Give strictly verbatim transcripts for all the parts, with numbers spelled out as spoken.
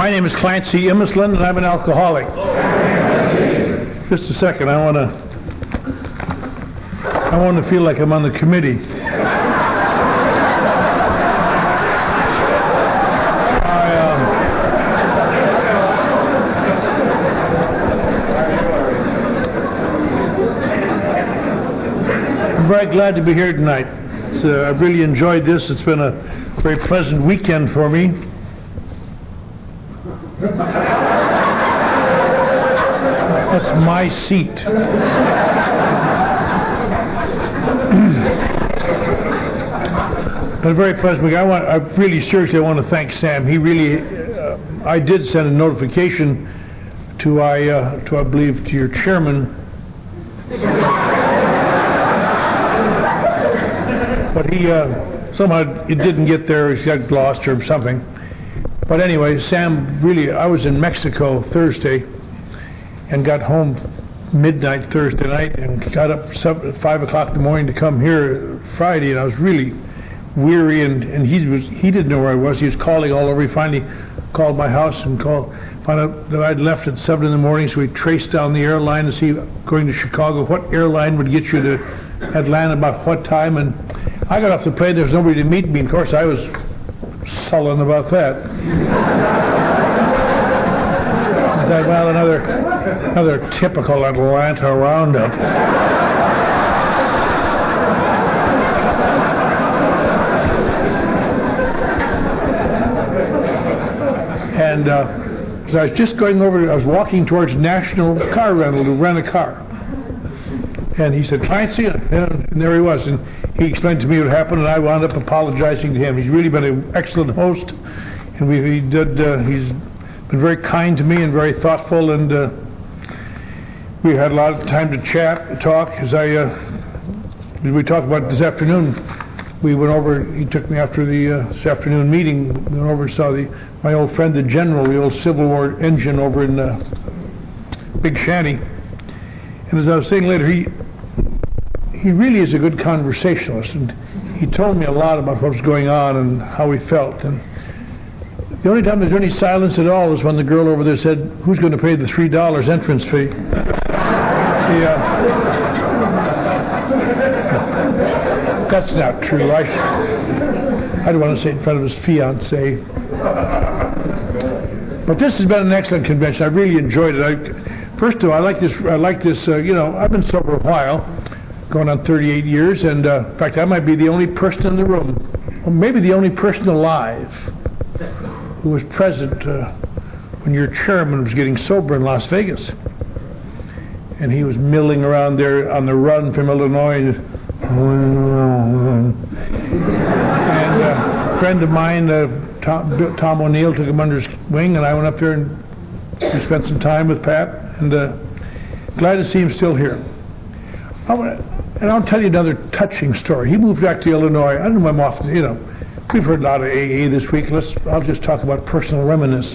My name is Clancy Imislund, and I'm an alcoholic. Just a second, I want to I want to feel like I'm on the committee. I, um, I'm very glad to be here tonight. It's, uh, I've really enjoyed this. It's been a very pleasant weekend for me. That's my seat. But very pleasant. I want. I really seriously want to thank Sam. He really. Uh, I did send a notification to I uh, to I believe to your chairman. But he uh, somehow it didn't get there. He got lost or something. But anyway, Sam really. I was in Mexico Thursday, and got home midnight Thursday night, and got up seven, five o'clock in the morning to come here Friday, and I was really weary, and, and he was he didn't know where I was. He was calling all over. He finally called my house and called, found out that I'd left at seven in the morning. So we traced down the airline to see, going to Chicago, what airline would get you to Atlanta about what time. And I got off the plane. There was nobody to meet me. Of course, I was sullen about that. I thought, well, another another typical Atlanta roundup. And uh, so I was just going over, I was walking towards National Car Rental to rent a car. And he said, Clancy, and there he was. And he explained to me what happened, and I wound up apologizing to him. He's really been an excellent host, and we, he did, uh, he's been very kind to me and very thoughtful, and uh, we had a lot of time to chat, talk, as I, uh, as we talked about this afternoon. We went over, he took me after the uh, this afternoon meeting, we went over and saw the, my old friend, the General, the old Civil War engine over in uh, Big Shanty. And as I was saying later, he he really is a good conversationalist, and he told me a lot about what was going on and how he felt. And the only time there's any silence at all is when the girl over there said, who's going to pay the three dollars entrance fee? the, uh, That's not true. I, I don't want to say it in front of his fiancée. But this has been an excellent convention. I really enjoyed it. I, first of all, I like this. I like this. Uh, you know, I've been sober a while, going on thirty-eight years, and uh, in fact, I might be the only person in the room, or maybe the only person alive, who was present uh, when your chairman was getting sober in Las Vegas, and he was milling around there on the run from Illinois. And uh, a friend of mine, uh, Tom, Tom O'Neill, took him under his wing, and I went up there and we spent some time with Pat, and uh, glad to see him still here. I wanna, and I'll tell you another touching story. He moved back to Illinois. I don't know if I'm often, you know, we've heard a lot of A A this week. Let's, I'll just talk about personal reminiscence.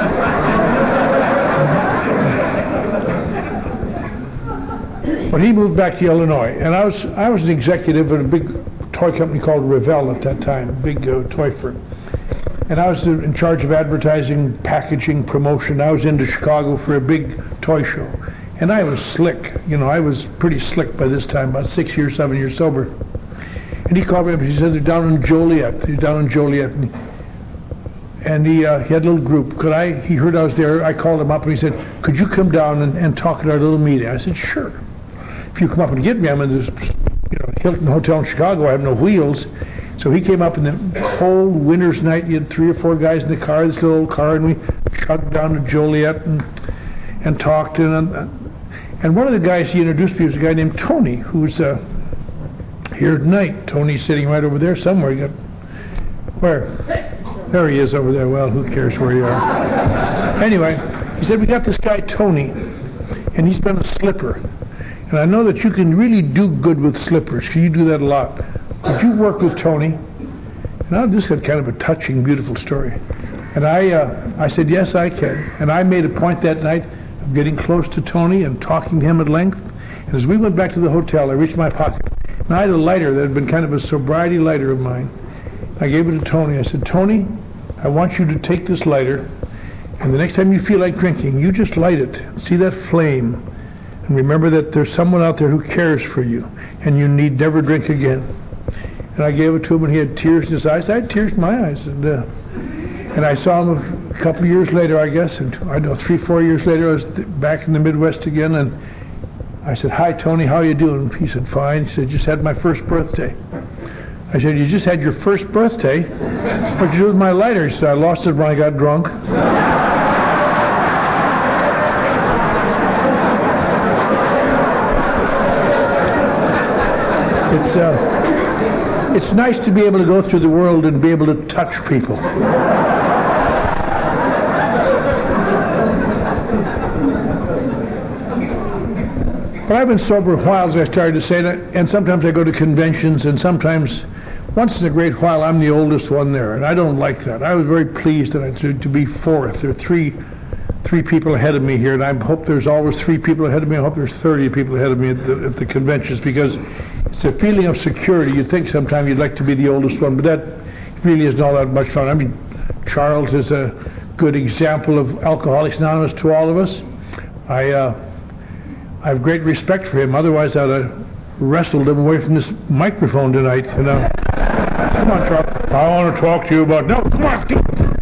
But he moved back to Illinois, and I was I was an executive at a big toy company called Revell at that time, a big uh, toy firm. And I was in charge of advertising, packaging, promotion. I was into Chicago for a big toy show, and I was slick. You know, I was pretty slick by this time, about six years, seven years sober. And he called me up and he said, they're down in Joliet. They're down in Joliet. And he, and he, uh, he had a little group. Could I? He heard I was there. I called him up and he said, could you come down and, and talk at our little meeting? I said, sure. If you come up and get me, I'm in this, you know, Hilton Hotel in Chicago. I have no wheels. So he came up in the cold winter's night. He had three or four guys in the car, this little car, and we chugged down to Joliet and and talked. And and one of the guys he introduced me was a guy named Tony, who's uh, here tonight. Tony's sitting right over there somewhere. You got, where? There he is over there. Well, who cares where you are? Anyway, he said, we got this guy Tony, and he's been a slipper. And I know that you can really do good with slippers, because you do that a lot. Would you work with Tony? And I just had kind of a touching, beautiful story. And I uh, I said, yes, I can. And I made a point that night of getting close to Tony and talking to him at length. And as we went back to the hotel, I reached my pocket. And I had a lighter that had been kind of a sobriety lighter of mine. I gave it to Tony. I said, Tony, I want you to take this lighter And the next time you feel like drinking, you just light it. See that flame. And remember that there's someone out there who cares for you. And you need never drink again. And I gave it to him, and he had tears in his eyes. I had tears in my eyes. And, uh, and I saw him a couple of years later, I guess. And I know three, four years later, I was back in the Midwest again. And I said, "Hi, Tony, how you doing?" He said, "Fine." He said, "Just had my first birthday." I said, "You just had your first birthday? What'd you do with my lighter?" He said, "I lost it when I got drunk." It's uh, it's nice to be able to go through the world and be able to touch people. But I've been sober a while, as I started to say that, and sometimes I go to conventions, and sometimes, once in a great while, I'm the oldest one there, and I don't like that. I was very pleased that I, to, to be fourth. There are three three people ahead of me here, and I hope there's always three people ahead of me. I hope there's thirty people ahead of me at the, at the conventions, because it's a feeling of security. You'd think sometimes you'd like to be the oldest one, but that really isn't all that much fun. I mean, Charles is a good example of Alcoholics Anonymous to all of us. I uh, I have great respect for him. Otherwise, I'd have wrestled him away from this microphone tonight. You know, come on, Charles. I want to talk to you about. No, come on.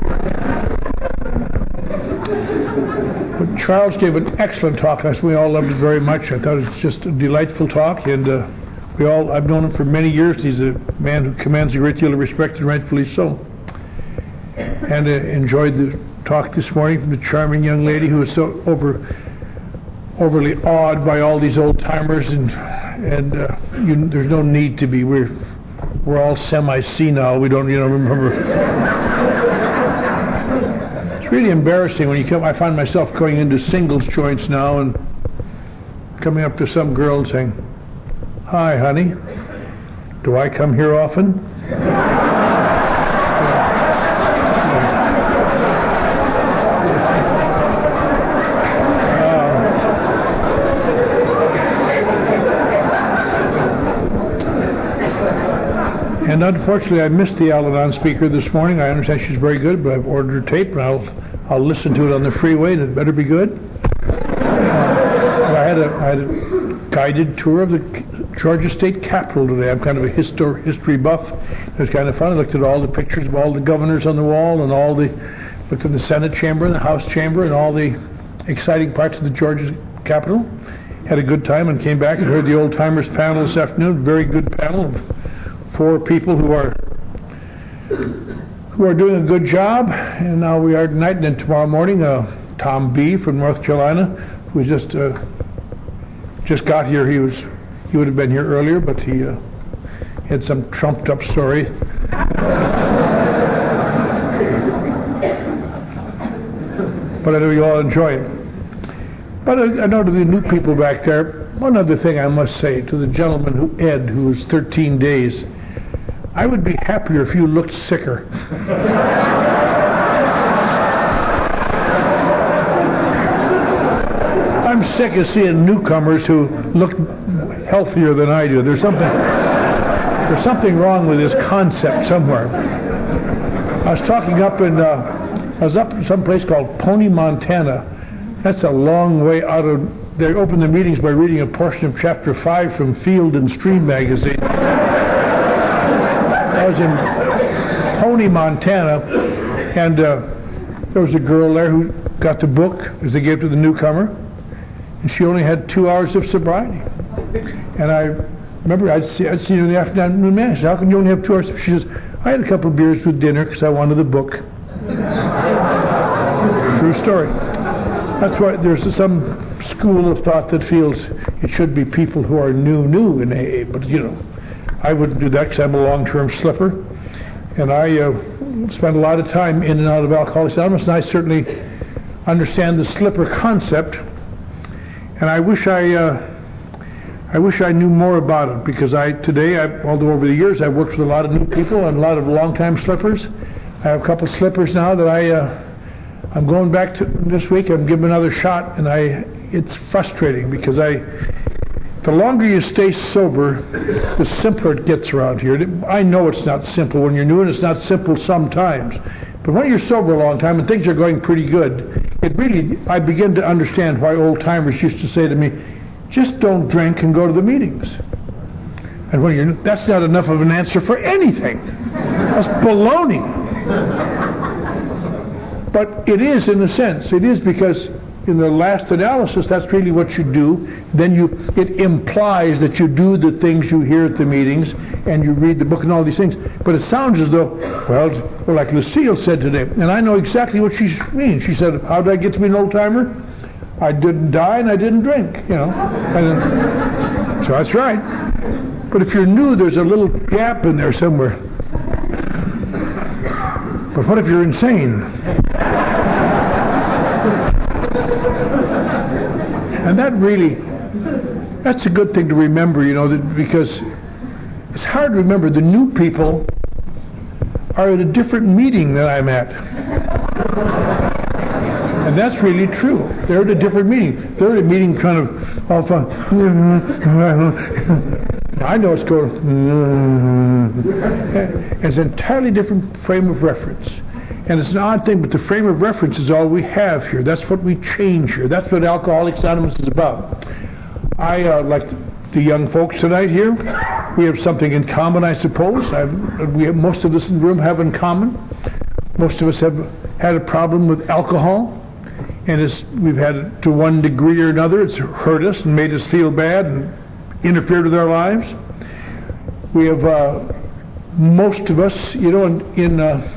But Charles gave an excellent talk. We all loved it very much. I thought it was just a delightful talk, and uh, we all. I've known him for many years. He's a man who commands a great deal of respect, and rightfully so. And uh, enjoyed the talk this morning from the charming young lady who was so over. overly awed by all these old timers, and and uh, you, there's no need to be. We're we're all semi-senile. We don't, you know, remember. It's really embarrassing when you come. I find myself going into singles joints now and coming up to some girl and saying, "Hi, honey. Do I come here often?" And unfortunately, I missed the Al-Anon speaker this morning. I understand she's very good, but I've ordered her tape, and I'll I'll listen to it on the freeway, and it better be good. Uh, I had a I had a guided tour of the Georgia State Capitol today. I'm kind of a histor- history buff. It was kind of fun. I looked at all the pictures of all the governors on the wall, and all the looked at the Senate chamber and the House chamber, and all the exciting parts of the Georgia Capitol. Had a good time and came back and heard the old timers panel this afternoon. Very good panel. Four people who are who are doing a good job, and now we are tonight, and then tomorrow morning, uh, Tom B. from North Carolina, who just uh, just got here. He was he would have been here earlier, but he uh, had some trumped up story. But I know you all enjoy it. But I, I know to the new people back there, one other thing I must say to the gentleman who Ed, who was thirteen days. I would be happier if you looked sicker. I'm sick of seeing newcomers who look healthier than I do. There's something there's something wrong with this concept somewhere. I was talking up in uh, I was up in some place called Pony, Montana. That's a long way out of. They open the meetings by reading a portion of chapter five from Field and Stream magazine. I was in Pony, Montana, and uh, there was a girl there who got the book as they gave to the newcomer, and she only had two hours of sobriety. And I remember I'd see, I'd see her in the afternoon, man, I said, "How can you only have two hours?" She says, "I had a couple of beers with dinner because I wanted the book." True story. That's why there's some school of thought that feels it should be people who are new, new in A A, but you know, I wouldn't do that because I'm a long-term slipper, and I uh, spend a lot of time in and out of Alcoholics Anonymous, and I certainly understand the slipper concept, and I wish I, uh, I wish I knew more about it, because I today, I, although over the years I've worked with a lot of new people and a lot of long-time slippers, I have a couple of slippers now that I, uh, I'm going back to this week. I'm giving another shot, and I, it's frustrating because I, The longer you stay sober, the simpler it gets around here. I know it's not simple when you're new, and it's not simple sometimes. But when you're sober a long time and things are going pretty good, it really, I begin to understand why old-timers used to say to me, just don't drink and go to the meetings. And when you're, that's not enough of an answer for anything. That's baloney. But it is, in a sense. It is, because in the last analysis, that's really what you do. Then you, it implies that you do the things you hear at the meetings, and you read the book and all these things. But it sounds as though, well, well like Lucille said today, and I know exactly what she means. She said, how did I get to be an old-timer? I didn't die and I didn't drink, you know. And, so that's right. But if you're new, there's a little gap in there somewhere. But what if you're insane? And that really, that's a good thing to remember, you know, that because it's hard to remember. The new people are at a different meeting than I'm at. And that's really true. They're at a different meeting. They're at a meeting kind of all fun. I know it's going. It's an entirely different frame of reference. And it's an odd thing, but the frame of reference is all we have here. That's what we change here. That's what Alcoholics Anonymous is about. I, uh, like the young folks tonight here, we have something in common, I suppose. I've, we have, most of us in the room have in common. Most of us have had a problem with alcohol. And it's, we've had it to one degree or another. It's hurt us and made us feel bad and interfered with our lives. We have, uh, most of us, you know, in, in uh,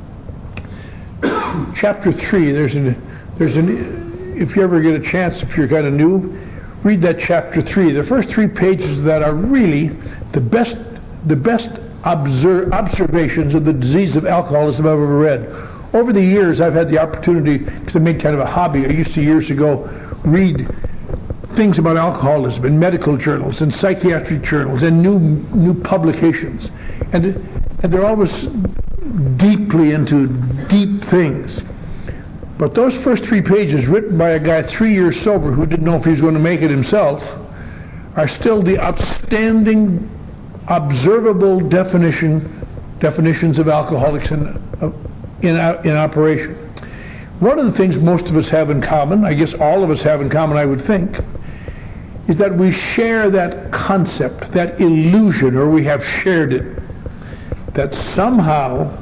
chapter three, there's an, there's an, if you ever get a chance, if you're kind of new, read that chapter three. The first three pages of that are really the best, the best observe, observations of the disease of alcoholism I've ever read. Over the years, I've had the opportunity, because I made kind of a hobby, I used to years ago read things about alcoholism in medical journals and psychiatric journals and new new publications. And, and they're always deeply into deep things. But those first three pages, written by a guy three years sober who didn't know if he was going to make it himself, are still the outstanding, observable definition definitions of alcoholics in, uh, in, uh, in operation. One of the things most of us have in common, I guess all of us have in common, I would think, is that we share that concept, that illusion, or we have shared it, that somehow,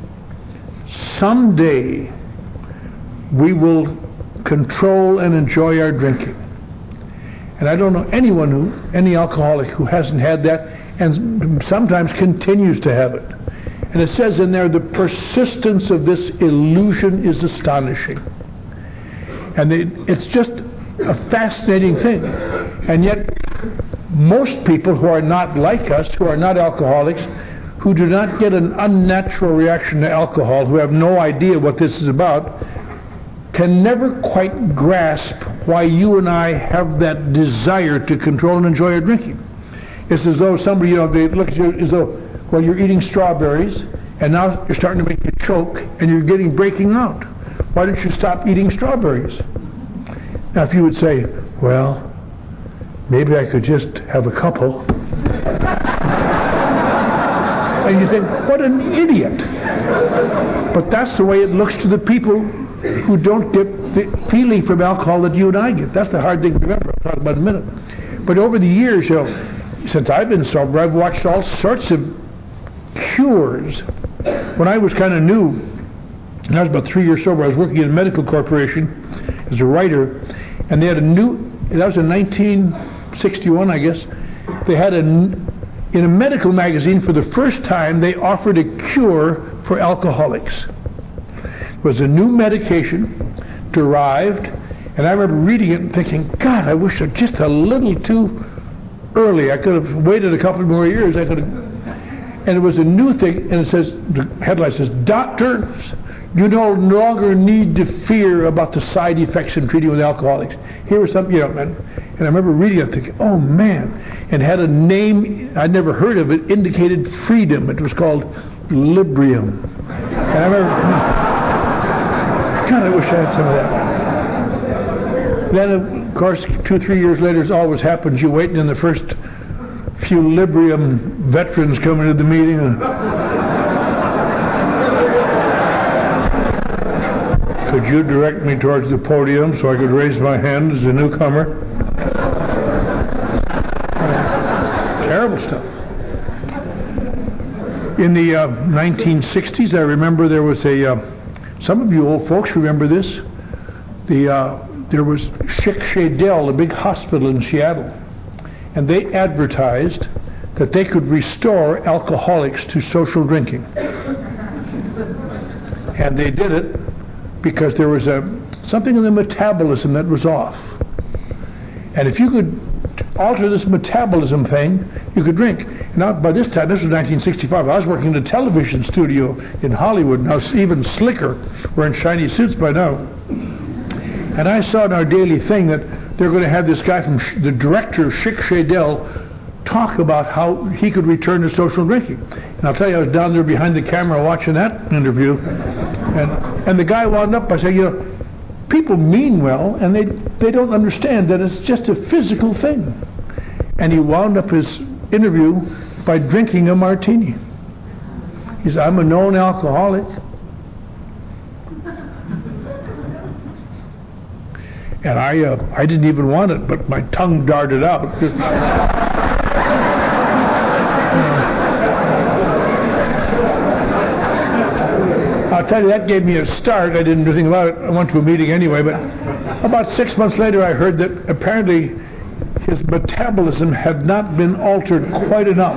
someday, we will control and enjoy our drinking. And I don't know anyone who, any alcoholic who hasn't had that and sometimes continues to have it. And it says in there, the persistence of this illusion is astonishing. And it, it's just a fascinating thing. And yet, most people who are not like us, who are not alcoholics, who do not get an unnatural reaction to alcohol, who have no idea what this is about, can never quite grasp why you and I have that desire to control and enjoy our drinking. It's as though somebody, you know, they look at you as though, well, you're eating strawberries, and now you're starting to make you choke, and you're getting breaking out. Why don't you stop eating strawberries? Now, if you would say, well, maybe I could just have a couple. And you think, what an idiot. But that's the way it looks to the people who don't get the feeling from alcohol that you and I get. That's the hard thing to remember. I'll talk about in a minute. But over the years, you know, since I've been sober, I've watched all sorts of cures. When I was kind of new, and I was about three years sober, I was working in a medical corporation as a writer, and they had a new, that was in nineteen sixty-one, I guess, they had a, in a medical magazine for the first time, they offered a cure for alcoholics. It was a new medication, derived, and I remember reading it and thinking, God, I wish it just a little too early. I could have waited a couple more years. I could have. And it was a new thing, and it says, the headline says, doctors, you no longer need to fear about the side effects in treating with alcoholics. Here was something, you know, and, and I remember reading it thinking, oh man, and had a name, I'd never heard of it, indicated freedom. It was called Librium. And I remember, God, I wish I had some of that. Then, of course, two, three years later, as always happens, you're waiting in the first few Librium veterans coming to the meeting. Could you direct me towards the podium so I could raise my hand as a newcomer? Terrible stuff. In the uh, nineteen sixties, I remember there was a, uh, some of you old folks remember this, the, uh, there was Schick Shadell, a big hospital in Seattle, and they advertised that they could restore alcoholics to social drinking. And they did it because there was a something in the metabolism that was off. And if you could alter this metabolism thing, you could drink. Now, by this time, this was nineteen sixty-five, I was working in a television studio in Hollywood. Now, even slicker. We're in shiny suits by now. And I saw in our daily thing that they're going to have this guy from, the director of Schick Shadell, talk about how he could return to social drinking. And I'll tell you, I was down there behind the camera watching that interview, and and the guy wound up by saying, you know, people mean well, and they they don't understand that it's just a physical thing. And he wound up his interview by drinking a martini. He said, I'm a known alcoholic. And I uh, I didn't even want it, but my tongue darted out. I'll tell you, that gave me a start. I didn't do anything about it. I went to a meeting anyway, but about six months later I heard that apparently his metabolism had not been altered quite enough.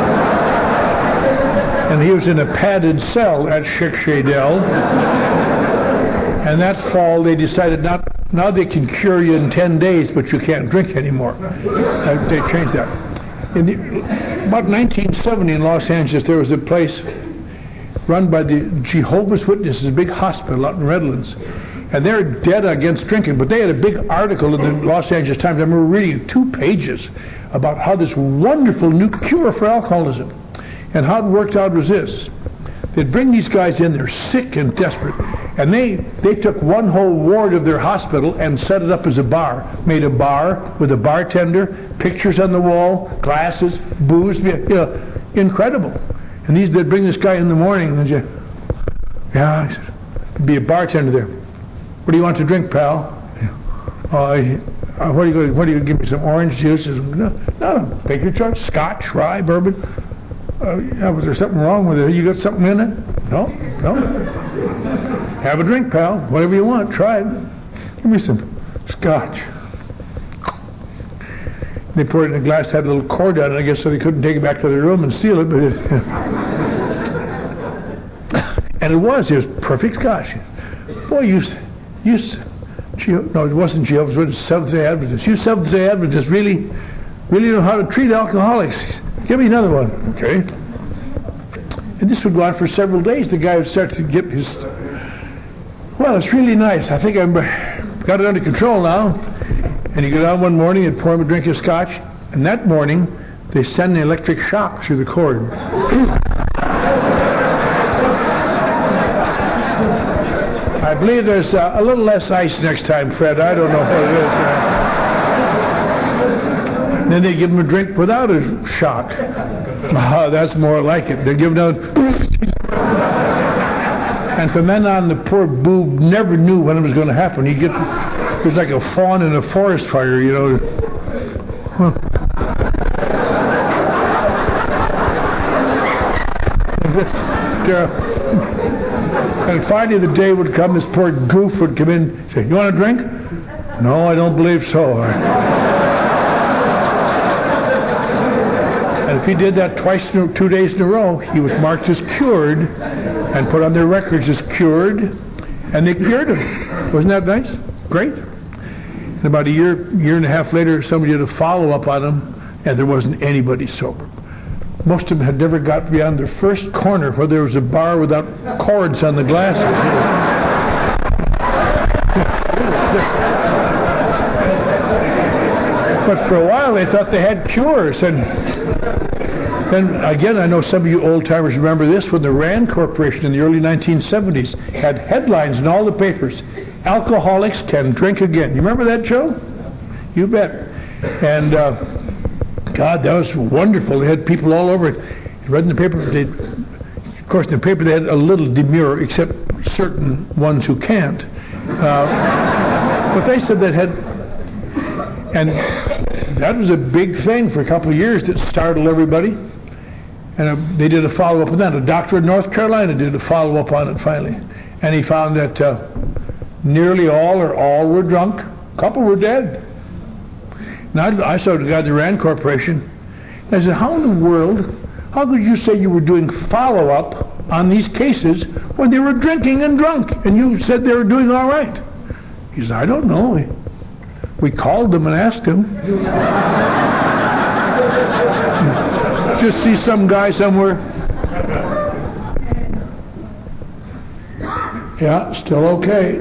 And he was in a padded cell at Schick Shadell. And that fall they decided not, now they can cure you in ten days, but you can't drink anymore. Uh, they changed that. In the, about nineteen seventy in Los Angeles, there was a place run by the Jehovah's Witnesses, a big hospital out in Redlands. And they're dead against drinking, but they had a big article in the Los Angeles Times. I remember reading two pages about how this wonderful new cure for alcoholism. And how it worked out was this. They'd bring these guys in, they're sick and desperate, and they, they took one whole ward of their hospital and set it up as a bar. Made a bar with a bartender, pictures on the wall, glasses, booze, you know, incredible. And these, they'd bring this guy in the morning and say, yeah, I said, there'd be a bartender there. What do you want to drink, pal? Uh, uh, what, do you, what do you give me, some orange juice? No, no, take your choice, scotch, rye, bourbon. Uh, yeah, was there something wrong with it? You got something in it? No, no. Have a drink, pal. Whatever you want, try it. Give me some scotch. They poured it in a glass, had a little cord on it, I guess, so they couldn't take it back to their room and steal it. But it, and it was, it was perfect scotch. Boy, you, you, no, it wasn't Jehovah's Witnesses, Seventh-day Adventists. You Seventh-day Adventists really, really know how to treat alcoholics. Give me another one, okay? And this would go on for several days. The guy would start to get his, well, it's really nice. I think I've got it under control now. And you go down one morning and pour him a drink of scotch, and that morning they send an electric shock through the cord. I believe there's uh, a little less ice next time, Fred. I don't know what it is. Uh, then they give him a drink without a shock. Oh, that's more like it. They give him a... And from then on, the poor boob never knew when it was going to happen. He'd get... It was like a fawn in a forest fire, you know. Well, and finally the day would come, this poor goof would come in and say, you want a drink? No, I don't believe so. And if he did that twice, two days in a row, he was marked as cured and put on their records as cured, and they cured him. Wasn't that nice? Great. And about a year, year and a half later, somebody did a follow-up on him, and there wasn't anybody sober. Most of them had never got beyond the first corner where there was a bar without cords on the glasses. But for a while, they thought they had cures. And then, again, I know some of you old-timers remember this, when the Rand Corporation in the early nineteen seventies had headlines in all the papers, alcoholics can drink again. You remember that, Joe? You bet. And uh, God, that was wonderful. They had people all over it. Read in the paper. They, of course, in the paper they had a little demure, except certain ones who can't. Uh, but they said that had, and that was a big thing for a couple of years that startled everybody. And uh, they did a follow-up on that. A doctor in North Carolina did a follow-up on it finally. And he found that uh, nearly all or all were drunk. A couple were dead. Now, I saw the guy at the Rand Corporation. I said, how in the world, how could you say you were doing follow-up on these cases when they were drinking and drunk? And you said they were doing all right. He said, I don't know. We, we called them and asked them. Just see some guy somewhere. Yeah, still okay.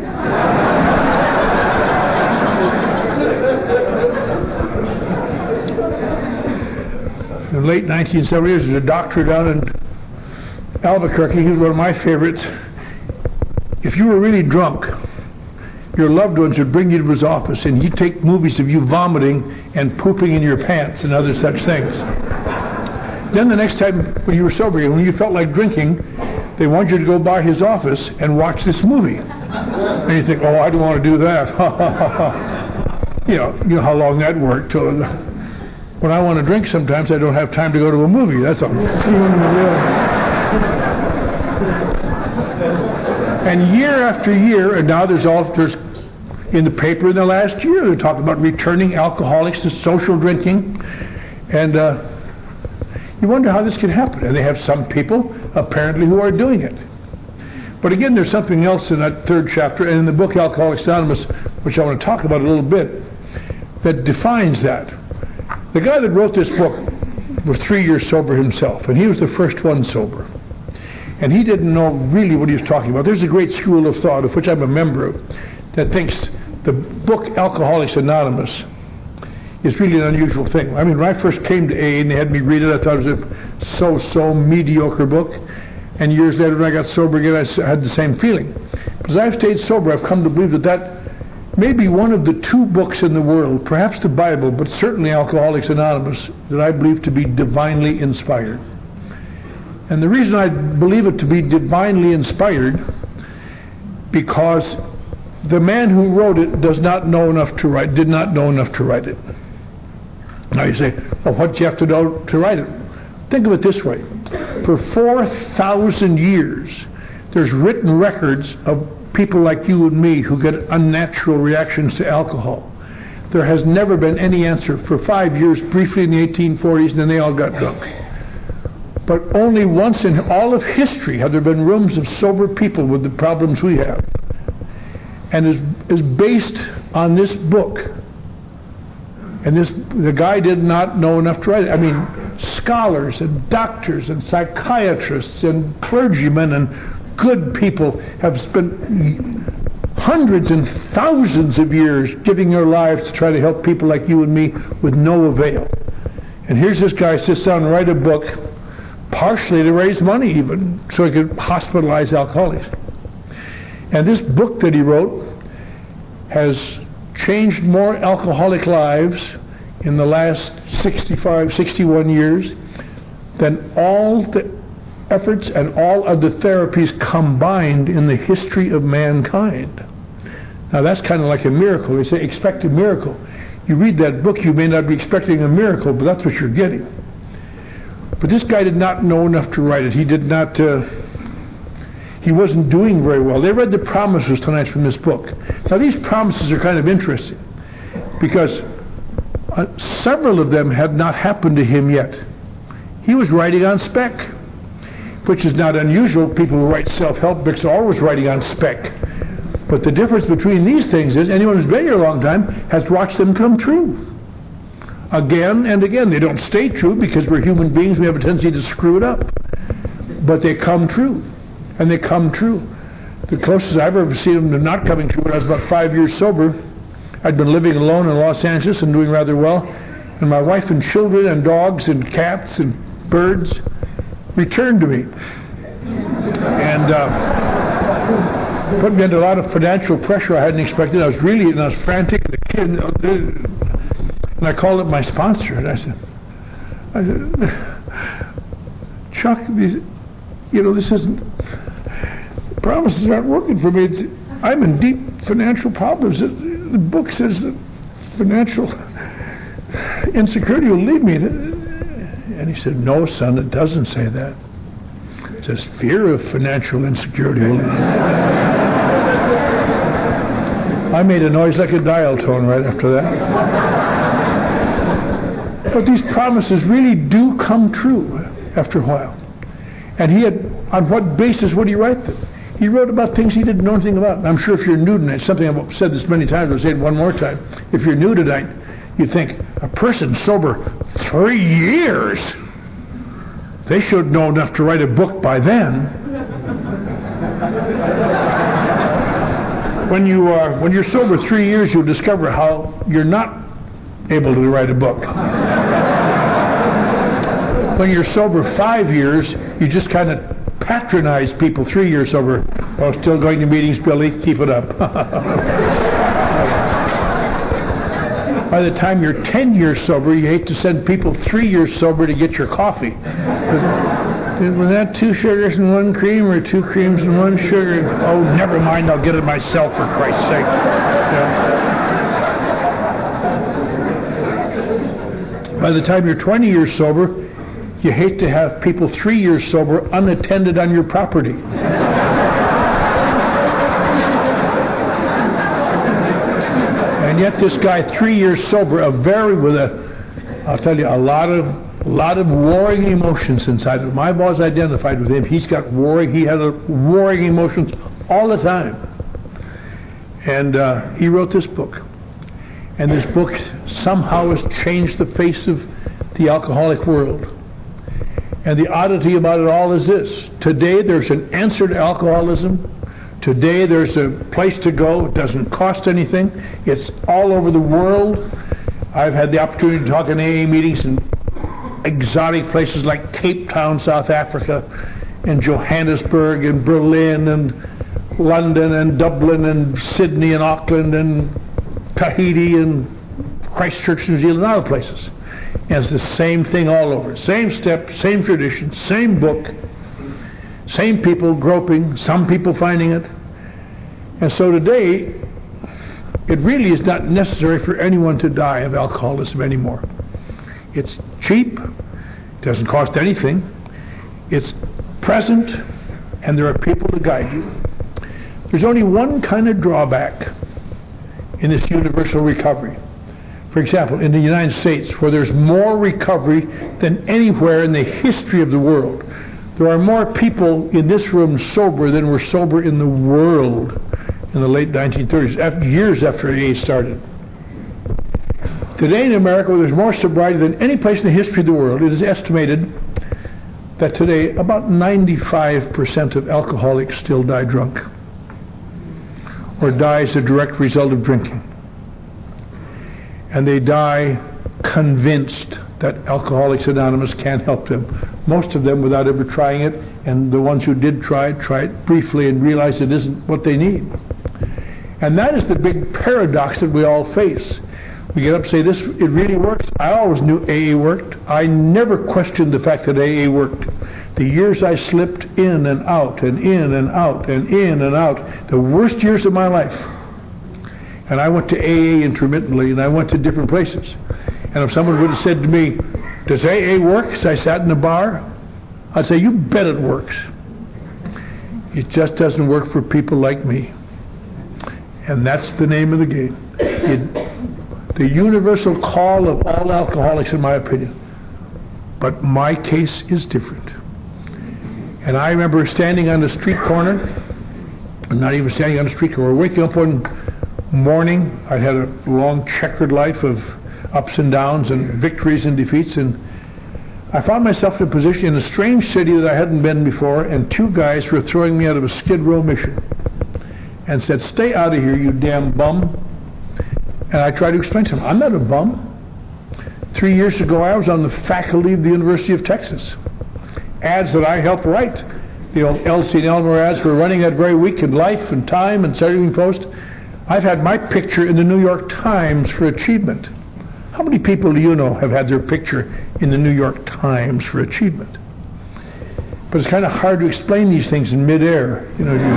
In the late nineteen seventies, there was a doctor down in Albuquerque. He was one of my favorites. If you were really drunk, your loved ones would bring you to his office, and he'd take movies of you vomiting and pooping in your pants and other such things. Then the next time when you were sober, when you felt like drinking, they wanted you to go by his office and watch this movie. And you think, oh, I don't want to do that. you know, you know how long that worked. When I want to drink, sometimes I don't have time to go to a movie. That's all. And year after year, and now there's all there's in the paper in the last year, they're talking about returning alcoholics to social drinking, and uh, you wonder how this can happen. And they have some people apparently who are doing it. But again, there's something else in that third chapter, and in the book Alcoholics Anonymous, which I want to talk about a little bit, that defines that. The guy that wrote this book was three years sober himself, and he was the first one sober. And he didn't know really what he was talking about. There's a great school of thought, of which I'm a member of, that thinks the book Alcoholics Anonymous is really an unusual thing. I mean, when I first came to A A and they had me read it, I thought it was a so-so mediocre book. And years later, when I got sober again, I had the same feeling. But as I've stayed sober, I've come to believe that that may be one of the two books in the world, perhaps the Bible, but certainly Alcoholics Anonymous, that I believe to be divinely inspired. And the reason I believe it to be divinely inspired, because the man who wrote it does not know enough to write, did not know enough to write it. Now you say, well, what do you have to know to write it? Think of it this way. For four thousand years, there's written records of people like you and me who get unnatural reactions to alcohol. There has never been any answer. For five years, briefly in the eighteen forties, and then they all got drunk. But only once in all of history have there been rooms of sober people with the problems we have. And is is based on this book. And this the guy did not know enough to write it. I mean, scholars and doctors and psychiatrists and clergymen and good people have spent hundreds and thousands of years giving their lives to try to help people like you and me with no avail. And here's this guy sits down and write a book, partially to raise money even, so he could hospitalize alcoholics. And this book that he wrote has changed more alcoholic lives in the last sixty-five, sixty-one years than all the efforts and all of the therapies combined in the history of mankind. Now that's kind of like a miracle. They say expect a miracle. You read that book, you may not be expecting a miracle, but that's what you're getting. But this guy did not know enough to write it. He did not, uh, he wasn't doing very well. They read the promises tonight from this book. Now these promises are kind of interesting because uh, several of them had not happened to him yet. He was writing on spec, which is not unusual. People who write self-help books are always writing on spec. But the difference between these things is anyone who's been here a long time has watched them come true. Again and again. They don't stay true because we're human beings. We have a tendency to screw it up. But they come true. And they come true. The closest I've ever seen them to not coming true, when I was about five years sober, I'd been living alone in Los Angeles and doing rather well. And my wife and children and dogs and cats and birds returned to me. And uh, put me under a lot of financial pressure I hadn't expected. I was really, and I was frantic. The kid, And I called up my sponsor and I said, I said Chuck, these, you know, this isn't, promises aren't working for me. It's, I'm in deep financial problems. The book says that financial insecurity will lead me to, and he said, no, son, it doesn't say that. It says fear of financial insecurity will lead me. I made a noise like a dial tone right after that. But these promises really do come true after a while. And he had, on what basis would he write them? He wrote about things he didn't know anything about. I'm sure if you're new tonight, something I've said this many times, I'll say it one more time. If you're new tonight, you think, a person sober three years? They should know enough to write a book by then. When you are, when you're sober three years, you'll discover how you're not able to write a book. When you're sober five years, you just kind of patronize people three years sober. Oh, still going to meetings, Billy? Keep it up. By the time you're ten years sober, you hate to send people three years sober to get your coffee. Was that two sugars and one cream, or two creams and one sugar? Oh, never mind, I'll get it myself, for Christ's sake. Yeah. By the time you're twenty years sober, you hate to have people three years sober unattended on your property. And yet this guy, three years sober, a very with a, I'll tell you, a lot of, a lot of warring emotions inside of him. I've always identified with him. He's got warring. He had a warring emotions all the time. And uh, he wrote this book. And this book somehow has changed the face of the alcoholic world. And the oddity about it all is this. Today there's an answer to alcoholism. Today there's a place to go. It doesn't cost anything. It's all over the world. I've had the opportunity to talk in A A meetings in exotic places like Cape Town, South Africa, and Johannesburg, and Berlin, and London, and Dublin, and Sydney, and Auckland, and Tahiti, and Christchurch, New Zealand, and other places. And it's the same thing all over. Same step, same tradition, same book, same people groping, some people finding it. And so today, it really is not necessary for anyone to die of alcoholism anymore. It's cheap, it doesn't cost anything, it's present, and there are people to guide you. There's only one kind of drawback in this universal recovery. For example, in the United States, where there's more recovery than anywhere in the history of the world, there are more people in this room sober than were sober in the world in the late nineteen thirties, after, years after A A started. Today in America, where there's more sobriety than any place in the history of the world, it is estimated that today about ninety-five percent of alcoholics still die drunk or die as a direct result of drinking. And they die convinced that Alcoholics Anonymous can't help them. Most of them without ever trying it, and the ones who did try it, try it briefly and realize it isn't what they need. And that is the big paradox that we all face. We get up and say, this, it really works. I always knew A A worked. I never questioned the fact that A A worked. The years I slipped in and out and in and out and in and out, the worst years of my life. And I went to A A intermittently, and I went to different places. And if someone would have said to me, does A A work? So I sat in a bar, I'd say, you bet it works. It just doesn't work for people like me. And that's the name of the game. It, the universal call of all alcoholics, in my opinion. But my case is different. And I remember standing on the street corner, and not even standing on the street corner, waking up one morning. I'd had a long checkered life of ups and downs and victories and defeats, and I found myself in a position in a strange city that I hadn't been before, and two guys were throwing me out of a Skid Row mission and said, stay out of here, you damn bum. And I tried to explain to them, I'm not a bum. Three years ago I was on the faculty of the University of Texas. Ads that I helped write, the old Elsie and Elmer ads were running that very week in Life and Time and Saturday Evening Post. I've had my picture in the New York Times for achievement. How many people do you know have had their picture in the New York Times for achievement? But it's kind of hard to explain these things in midair. You know, you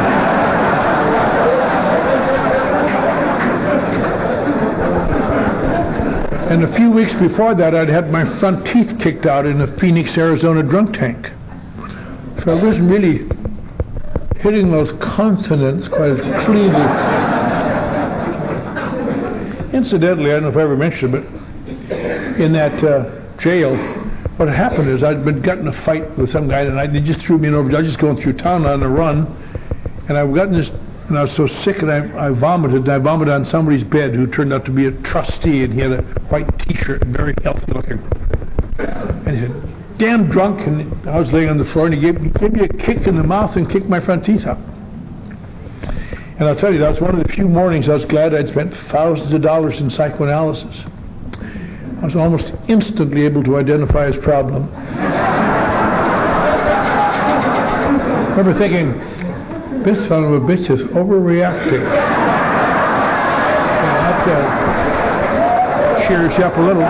And a few weeks before that, I'd had my front teeth kicked out in a Phoenix, Arizona drunk tank. So I wasn't really hitting those consonants quite as cleanly. Incidentally, I don't know if I ever mentioned it, but in that uh, jail, what had happened is I'd been getting in a fight with some guy, and I, they just threw me in over. I was just going through town on a run, and I've gotten this, and I was so sick, and I, I vomited. And I vomited on somebody's bed who turned out to be a trustee, and he had a white T-shirt, very healthy looking. And he said, "Damn drunk," and I was laying on the floor, and he gave, he gave me a kick in the mouth and kicked my front teeth out. And I'll tell you, that was one of the few mornings I was glad I'd spent thousands of dollars in psychoanalysis. I was almost instantly able to identify his problem. I remember thinking, this son of a bitch is overreacting. That uh, cheers you up a little.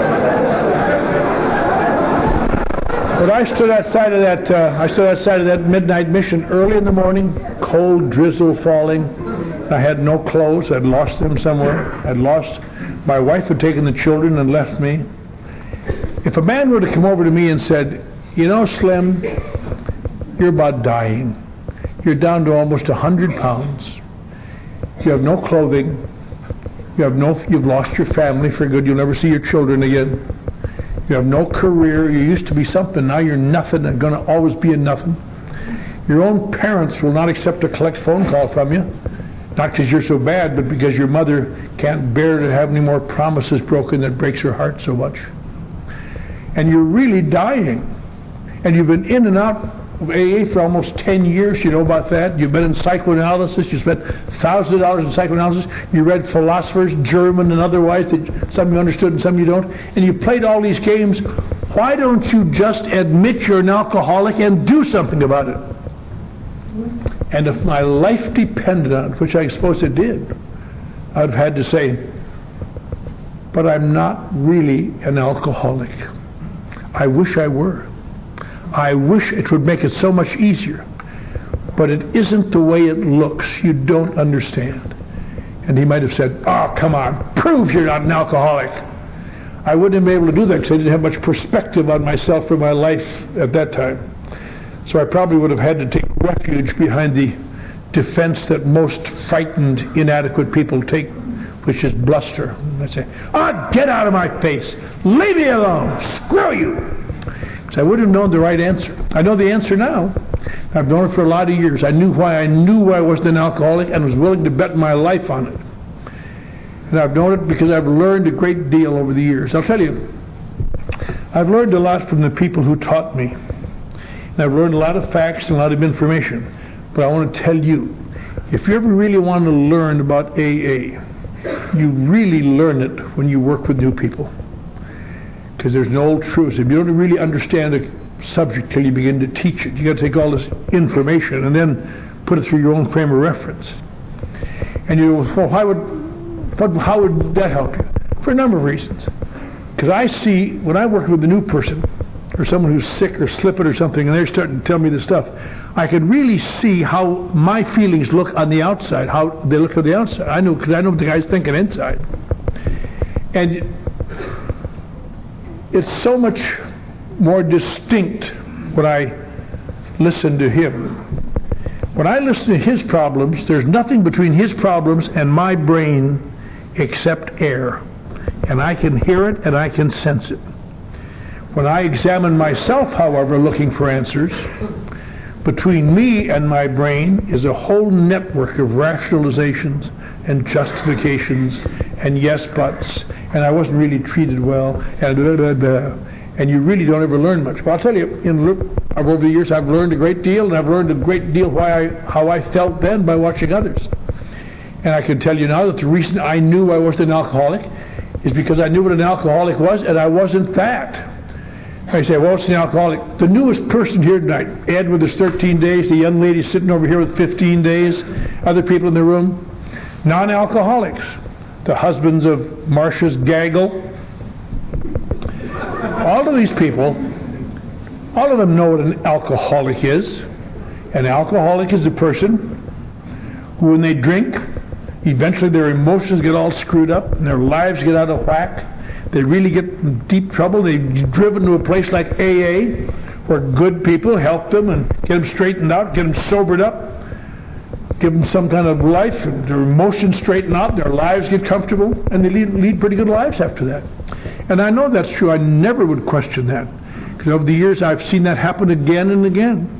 But I stood outside of that. Uh, I stood outside of that midnight mission early in the morning, cold drizzle falling. I had no clothes. I'd lost them somewhere. I'd lost. My wife had taken the children and left me. If a man were to come over to me and said, "You know, Slim, you're about dying. You're down to almost a hundred pounds. You have no clothing. You have no. You've lost your family for good. You'll never see your children again. You have no career. You used to be something. Now you're nothing and going to always be a nothing. Your own parents will not accept a collect phone call from you. Not because you're so bad, but because your mother can't bear to have any more promises broken that breaks her heart so much. And you're really dying. And you've been in and out of A A for almost ten years. You know about that. You've been in psychoanalysis. You spent thousands of dollars in psychoanalysis. You read philosophers, German and otherwise, that some you understood and some you don't. And you played all these games. Why don't you just admit you're an alcoholic and do something about it? And if my life depended on it, which I suppose it did, I'd have had to say, but I'm not really an alcoholic. I wish I were. I wish it would make it so much easier. But it isn't the way it looks. You don't understand. And he might have said, "Oh, come on, prove you're not an alcoholic." I wouldn't have been able to do that because I didn't have much perspective on myself or my life at that time. So I probably would have had to take refuge behind the defense that most frightened, inadequate people take, which is bluster. I'd say, "Ah, get out of my face. Leave me alone. Screw you." Because I wouldn't have known the right answer. I know the answer now. I've known it for a lot of years. I knew why I knew I wasn't an alcoholic and was willing to bet my life on it. And I've known it because I've learned a great deal over the years. I'll tell you, I've learned a lot from the people who taught me. And I've learned a lot of facts and a lot of information. But I want to tell you, if you ever really want to learn about A A, you really learn it when you work with new people. Because there's no old truths. If you don't really understand a subject till you begin to teach it, you got to take all this information and then put it through your own frame of reference. And you go, well, why would, what, how would that help you? For a number of reasons. Because I see, when I work with a new person, or someone who's sick or slipping or something, and they're starting to tell me this stuff, I can really see how my feelings look on the outside, how they look on the outside. I know, because I know what the guy's thinking inside. And it's so much more distinct when I listen to him. When I listen to his problems, there's nothing between his problems and my brain except air. And I can hear it and I can sense it. When I examine myself, however, looking for answers, between me and my brain is a whole network of rationalizations and justifications and yes buts, and I wasn't really treated well, and blah, blah, blah, and you really don't ever learn much. But I'll tell you, in over the years I've learned a great deal, and I've learned a great deal why I, how I felt then by watching others. And I can tell you now that the reason I knew I wasn't an alcoholic is because I knew what an alcoholic was, and I wasn't that. I say, well, it's an alcoholic. The newest person here tonight, Ed with his thirteen days, the young lady sitting over here with fifteen days, other people in the room, non-alcoholics. the husbands of Marcia's gaggle. All of these people, all of them know what an alcoholic is. An alcoholic is a person who, when they drink, eventually their emotions get all screwed up and their lives get out of whack. They really get in deep trouble. They're driven to a place like A A, where good people help them and get them straightened out, get them sobered up, give them some kind of life, and their emotions straighten out, their lives get comfortable, and they lead, lead pretty good lives after that. And I know that's true. I never would question that, because over the years I've seen that happen again and again.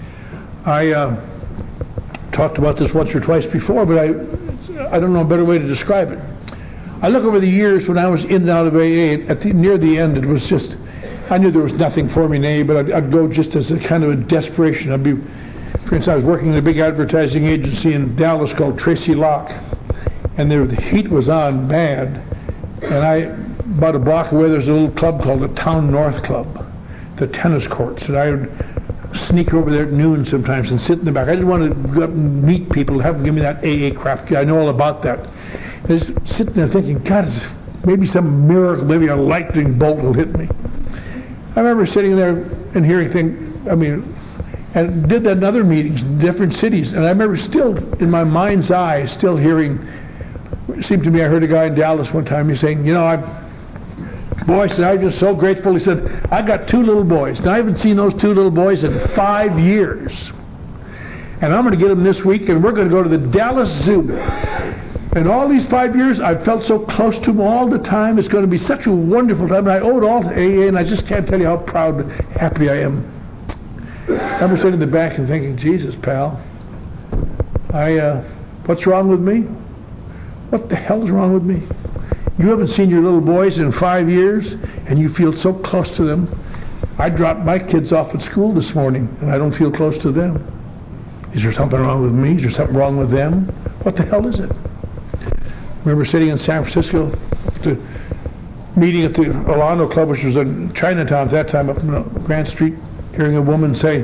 I uh, talked about this once or twice before, but I, I don't know a better way to describe it. I look over the years when I was in and out of A A, at the, near the end it was just, I knew there was nothing for me in A A, but I'd, I'd go just as a kind of a desperation. I'd be, for instance, I was working in a big advertising agency in Dallas called Tracy Locke, and there, the heat was on bad, and I, about a block away, there's a little club called the Town North Club, the tennis courts, and I would sneak over there at noon sometimes and sit in the back. I didn't want to go up and meet people, have them give me that A A crap. I know all about that. I was sitting there thinking, God, maybe some miracle, maybe a lightning bolt will hit me. I remember sitting there and hearing things, I mean, and did that in other meetings in different cities, and I remember still, in my mind's eye, still hearing, it seemed to me I heard a guy in Dallas one time, he's saying, you know, I boy, said, I'm just so grateful. He said, I got two little boys. Now, I haven't seen those two little boys in five years. And I'm going to get them this week, and we're going to go to the Dallas Zoo. And all these five years, I've felt so close to them all the time. It's going to be such a wonderful time. And I owe it all to A A, and I just can't tell you how proud and happy I am. I remember sitting in the back and thinking, Jesus, pal, I, uh, what's wrong with me? What the hell is wrong with me? You haven't seen your little boys in five years, and you feel so close to them. I dropped my kids off at school this morning, and I don't feel close to them. Is there something wrong with me? Is there something wrong with them? What the hell is it? I remember sitting in San Francisco, the meeting at the Alano Club, which was in Chinatown at that time, up on Grant Street, hearing a woman say,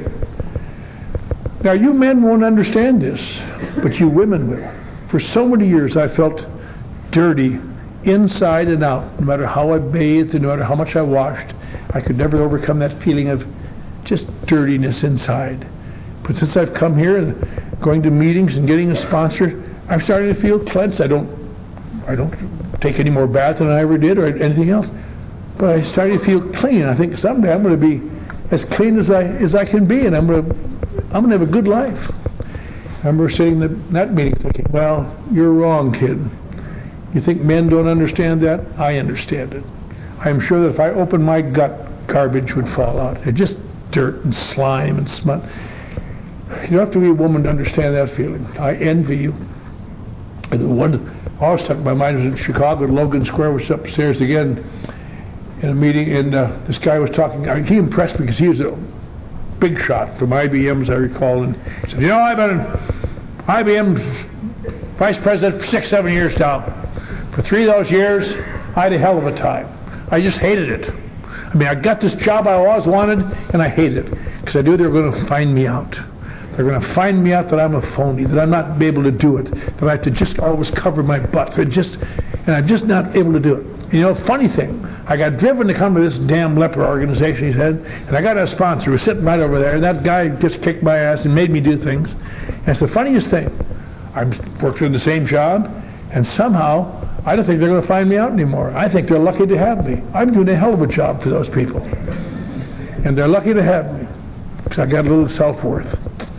now you men won't understand this, but you women will. For so many years I felt dirty inside and out. No matter how I bathed and no matter how much I washed, I could never overcome that feeling of just dirtiness inside. But since I've come here and going to meetings and getting a sponsor, I'm starting to feel cleansed. I don't I don't take any more bath than I ever did or anything else. But I started to feel clean. I think someday I'm going to be as clean as I as I can be, and I'm going to I'm going to have a good life. I remember sitting in that meeting thinking, well, you're wrong, kid. You think men don't understand that? I understand it. I am sure that if I opened my gut, garbage would fall out. It's just dirt and slime and smut. You don't have to be a woman to understand that feeling. I envy you. And the one always stuck in my mind was in Chicago, at Logan Square, was upstairs again in a meeting, and uh, this guy was talking. I mean, he impressed me because he was a big shot from I B M, as I recall, and he said, you know, I've been I B M's vice president for six, seven years now. For three of those years, I had a hell of a time. I just hated it. I mean, I got this job I always wanted, and I hated it, because I knew they were going to find me out. They're going to find me out that I'm a phony, that I'm not able to do it, that I have to just always cover my butt, that just, and I'm just not able to do it. You know, funny thing, I got driven to come to this damn leper organization, he said, and I got a sponsor who was sitting right over there, and that guy just kicked my ass and made me do things. And it's the funniest thing. I'm working the same job, and somehow I don't think they're going to find me out anymore. I think they're lucky to have me. I'm doing a hell of a job for those people. And they're lucky to have me, because I got a little self-worth.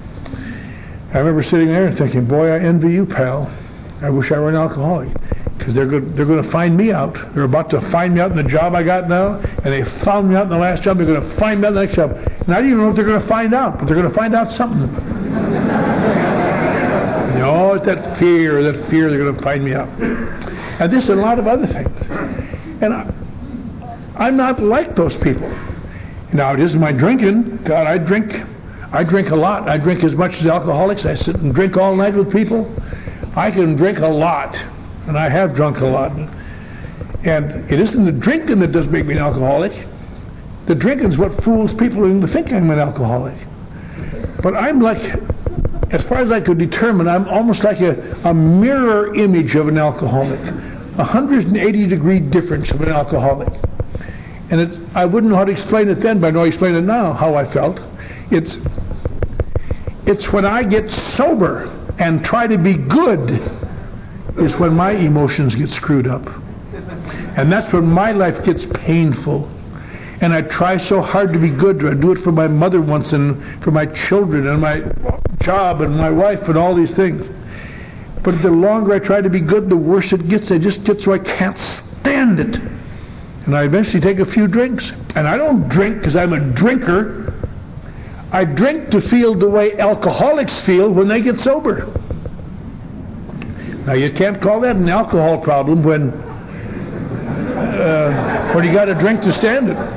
I remember sitting there and thinking, boy, I envy you, pal. I wish I were an alcoholic, because they're good, they're going to find me out. They're about to find me out in the job I got now, and they found me out in the last job. They're going to find me out in the next job. And I don't even know what they're going to find out, but they're going to find out something. You know, it's that fear, that fear they're going to find me out. And this and a lot of other things. And I, I'm not like those people. Now, it isn't my drinking. God, I drink, I drink a lot. I drink as much as alcoholics. I sit and drink all night with people. I can drink a lot, and I have drunk a lot. And it isn't the drinking that does make me an alcoholic. The drinking is what fools people into thinking I'm an alcoholic. But I'm like, as far as I could determine, I'm almost like a, a mirror image of an alcoholic. one hundred eighty degree difference from an alcoholic. And it's, I wouldn't know how to explain it then, but I know how to explain it now, how I felt. It's, it's when I get sober and try to be good is when my emotions get screwed up. And that's when my life gets painful. And I try so hard to be good. I do it for my mother once, and for my children, and my job, and my wife, and all these things. But the longer I try to be good, the worse it gets. I just get so I can't stand it. And I eventually take a few drinks. And I don't drink because I'm a drinker. I drink to feel the way alcoholics feel when they get sober. Now you can't call that an alcohol problem when uh, when you got to drink to stand it.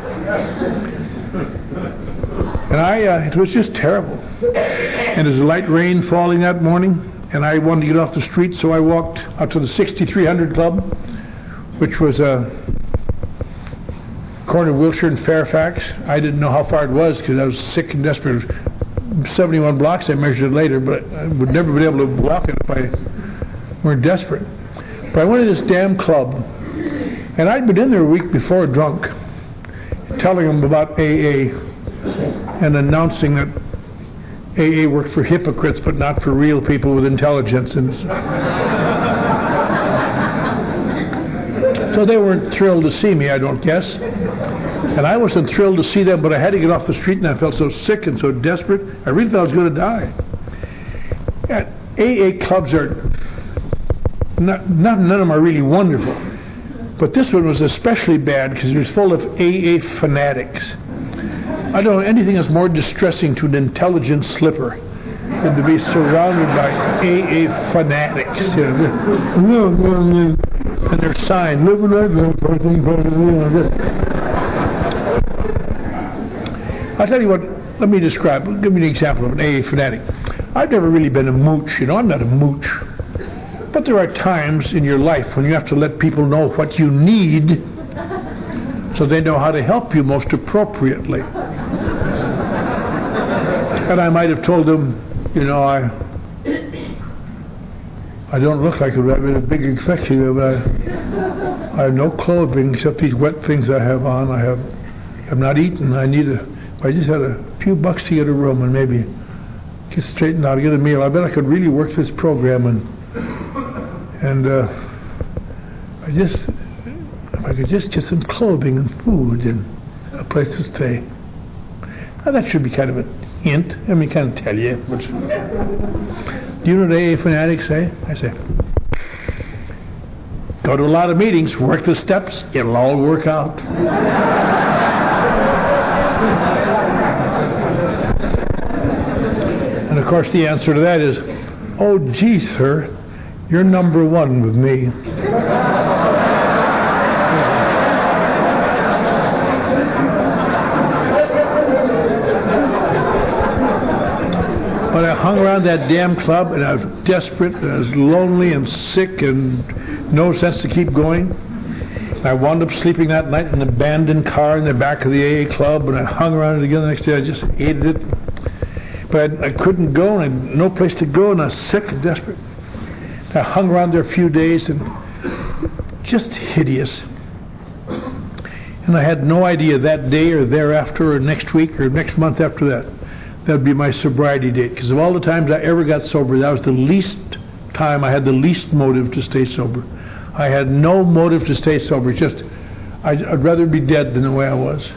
And I, uh, it was just terrible. And there's a light rain falling that morning, and I wanted to get off the street, so I walked out to the sixty-three hundred Club, which was a corner of Wilshire and Fairfax. I didn't know how far it was because I was sick and desperate. seventy-one blocks, I measured it later, but I would never be able to walk it if I weren't desperate. But I went to this damn club, and I'd been in there a week before drunk, telling them about A A and announcing that A A worked for hypocrites but not for real people with intelligence. And so they weren't thrilled to see me, I don't guess. And I wasn't thrilled to see them, but I had to get off the street, and I felt so sick and so desperate. I really thought I was going to die. Yeah, A A clubs are, not, not, none of them are really wonderful. But this one was especially bad because it was full of A A fanatics. I don't know anything that's more distressing to an intelligent slipper than to be surrounded by A A fanatics. You know, and their sign, live and let live, I'll tell you what, let me describe, give me an example of an A A fanatic. I've never really been a mooch, you know, I'm not a mooch. But there are times in your life when you have to let people know what you need so they know how to help you most appropriately. And I might have told them, you know, I I don't look like it, I've been a big executive, but I, I have no clothing except these wet things I have on. I have, I'm not eating. I need a, I just had a few bucks to get a room and maybe get straightened out, get a meal. I bet I could really work this program, and and uh, I just, if I could just get some clothing and food and a place to stay. Now that should be kind of a hint. I mean, kind of tell you. Which, do you know what A A fanatics say? I say, go to a lot of meetings, work the steps, it'll all work out. And of course the answer to that is, oh gee, sir, you're number one with me. But I hung around that damn club, and I was desperate, and I was lonely and sick and no sense to keep going. And I wound up sleeping that night in an abandoned car in the back of the A A club, and I hung around it again the next day. I just hated it. But I, I couldn't go, and I had no place to go, and I was sick and desperate. I hung around there a few days, and just hideous. And I had no idea that day or thereafter or next week or next month after that, that would be my sobriety date. Because of all the times I ever got sober, that was the least time I had the least motive to stay sober. I had no motive to stay sober. Just, I'd, I'd rather be dead than the way I was.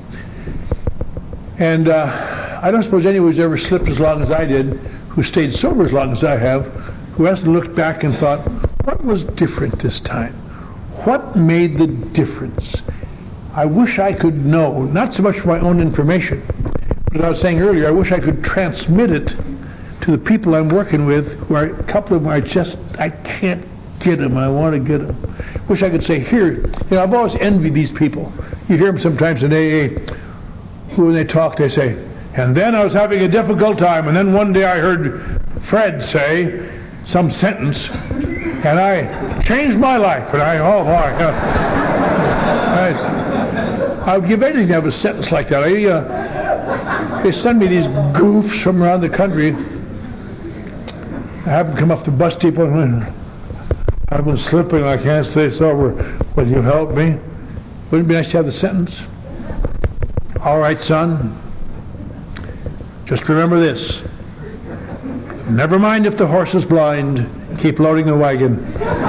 And uh, I don't suppose anyone's ever slipped as long as I did, who stayed sober as long as I have, who hasn't looked back and thought, what was different this time? What made the difference? I wish I could know, not so much for my own information, but as I was saying earlier, I wish I could transmit it to the people I'm working with, who are a couple of them I just, I can't get them, I want to get them. Wish I could say, here, you know, I've always envied these people. You hear them sometimes in A A, who when they talk, they say, and then I was having a difficult time, and then one day I heard Fred say some sentence, and I changed my life, and I, oh boy. Uh, I, I would give anything to have a sentence like that. I, uh, they send me these goofs from around the country. I have them come off the bus depot, and I I've been slipping. I can't stay sober. Will you help me? Wouldn't it be nice to have the sentence? All right, son. Just remember this. Never mind if the horse is blind. Keep loading the wagon.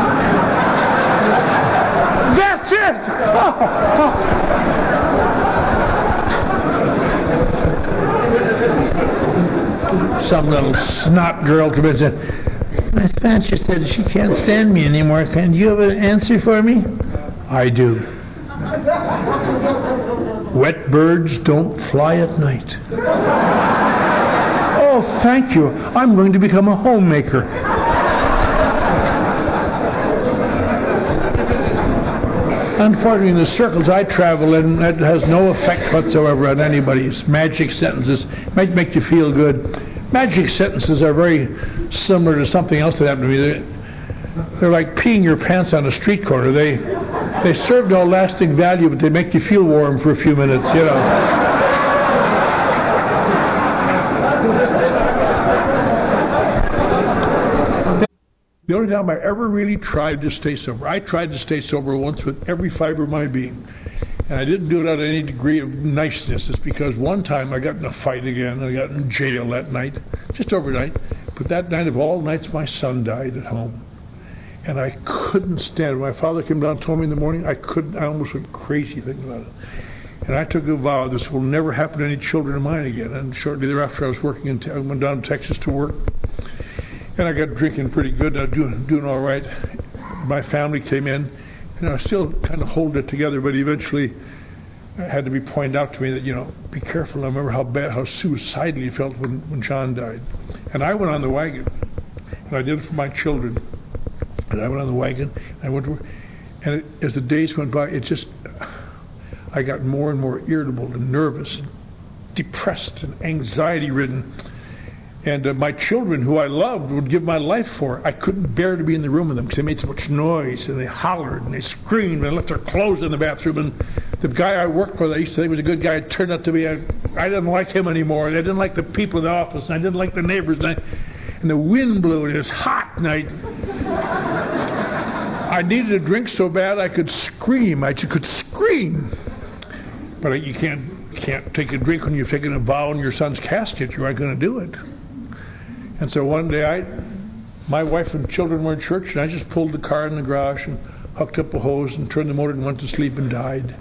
That's it! Some little snot girl comes in and said, my sponsor said she can't stand me anymore. Can you have an answer for me? I do. Wet birds don't fly at night. Oh, thank you. I'm going to become a homemaker. Unfortunately, in the circles I travel in, that has no effect whatsoever on anybody's magic sentences. It might make you feel good. Magic sentences are very similar to something else that happened to me. They're, they're like peeing your pants on a street corner. They they serve no lasting value, but they make you feel warm for a few minutes, you know. The only time I ever really tried to stay sober, I tried to stay sober once with every fiber of my being. And I didn't do it out of any degree of niceness. It's because one time I got in a fight again. I got in jail that night, just overnight. But that night of all nights, my son died at home. And I couldn't stand it. My father came down and told me in the morning, I couldn't, I almost went crazy thinking about it. And I took a vow, this will never happen to any children of mine again. And shortly thereafter, I was working in, I went down to Texas to work. And I got drinking pretty good. I was doing, doing all right. My family came in. And I still kind of hold it together, but eventually it had to be pointed out to me that, you know, be careful. I remember how bad, how suicidal he felt when, when John died. And I went on the wagon. And I did it for my children. And I went on the wagon. And I went to work. And it, as the days went by, it just, I got more and more irritable and nervous and depressed and anxiety-ridden. And uh, my children, who I loved, would give my life for. I couldn't bear to be in the room with them because they made so much noise, and they hollered, and they screamed, and left their clothes in the bathroom. And the guy I worked with, I used to think was a good guy, it turned out to be, a, I didn't like him anymore. And I didn't like the people in the office, and I didn't like the neighbors. And, I, and the wind blew, and it was hot, and I, I needed a drink so bad I could scream. I could scream. But I, you can't, can't take a drink when you've taken a vow in your son's casket. You aren't going to do it. And so one day, I, my wife and children were in church, and I just pulled the car in the garage and hooked up a hose and turned the motor and went to sleep and died.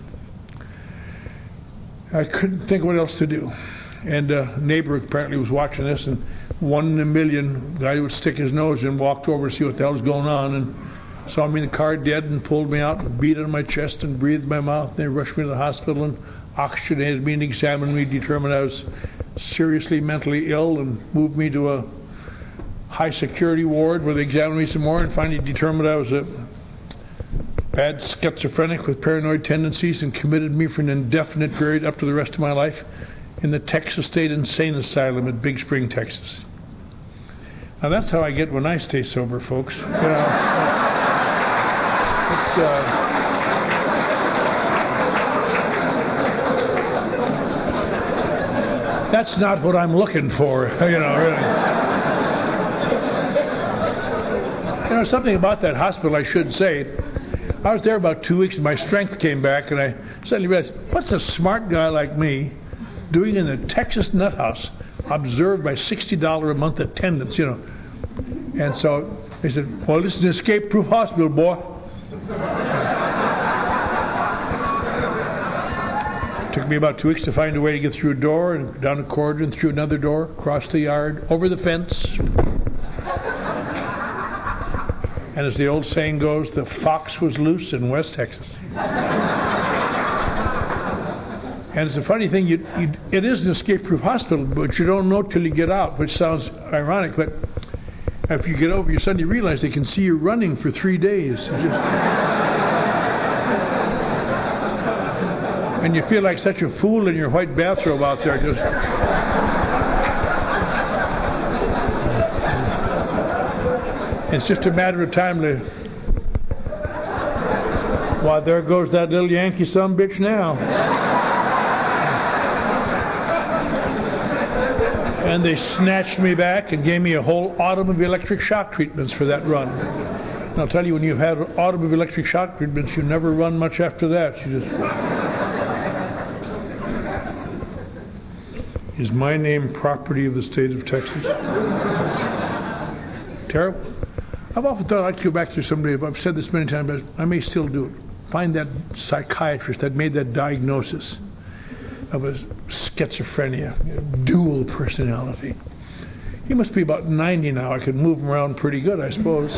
I couldn't think what else to do. And a neighbor apparently was watching this, and one in a million, the guy would stick his nose in, walked over to see what the hell was going on, and saw me in the car dead and pulled me out and beat on my chest and breathed in my mouth. And they rushed me to the hospital and oxygenated me and examined me, determined I was seriously mentally ill, and moved me to a high security ward where they examined me some more and finally determined I was a bad schizophrenic with paranoid tendencies and committed me for an indefinite period up to the rest of my life in the Texas State Insane Asylum at Big Spring, Texas. Now that's how I get when I stay sober, folks. You know, it's, it's, uh, that's not what I'm looking for, you know, really. You know, something about that hospital I should say. I was there about two weeks and my strength came back, and I suddenly realized, what's a smart guy like me doing in the Texas nut house, observed by sixty dollars a month attendance, you know? And so they said, well, this is an escape-proof hospital, boy. It took me about two weeks to find a way to get through a door and down a corridor and through another door, across the yard, over the fence. And as the old saying goes, the fox was loose in West Texas. And it's a funny thing, you, you, it is an escape-proof hospital, but you don't know till you get out, which sounds ironic, but after you get over, you suddenly realize they can see you running for three days. You just, and you feel like such a fool in your white bathrobe out there, just... It's just a matter of time to... Why, there goes that little Yankee sumbitch now. And they snatched me back and gave me a whole autumn of electric shock treatments for that run. And I'll tell you, when you've had audible electric shock treatments, you never run much after that. You just... Is my name property of the state of Texas? Terrible. I've often thought I'd go back to somebody, I've said this many times, but I may still do it. Find that psychiatrist that made that diagnosis of a schizophrenia, dual personality. He must be about ninety now. I could move him around pretty good, I suppose.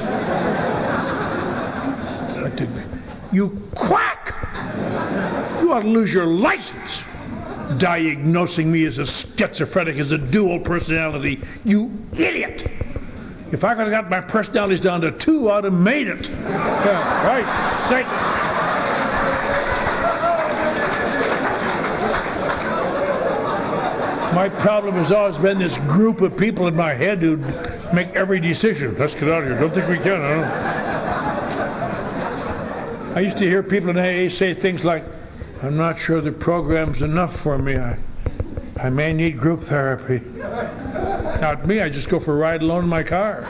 You quack! You ought to lose your license, diagnosing me as a schizophrenic, as a dual personality. You idiot! If I could have got my personalities down to two, I'd have made it. Yeah, right, sake. My problem has always been this group of people in my head who make every decision. Let's get out of here. Don't think we can. I, don't. I used to hear people in A A say things like, I'm not sure the program's enough for me. I, I may need group therapy. Not me. I just go for a ride alone in my car.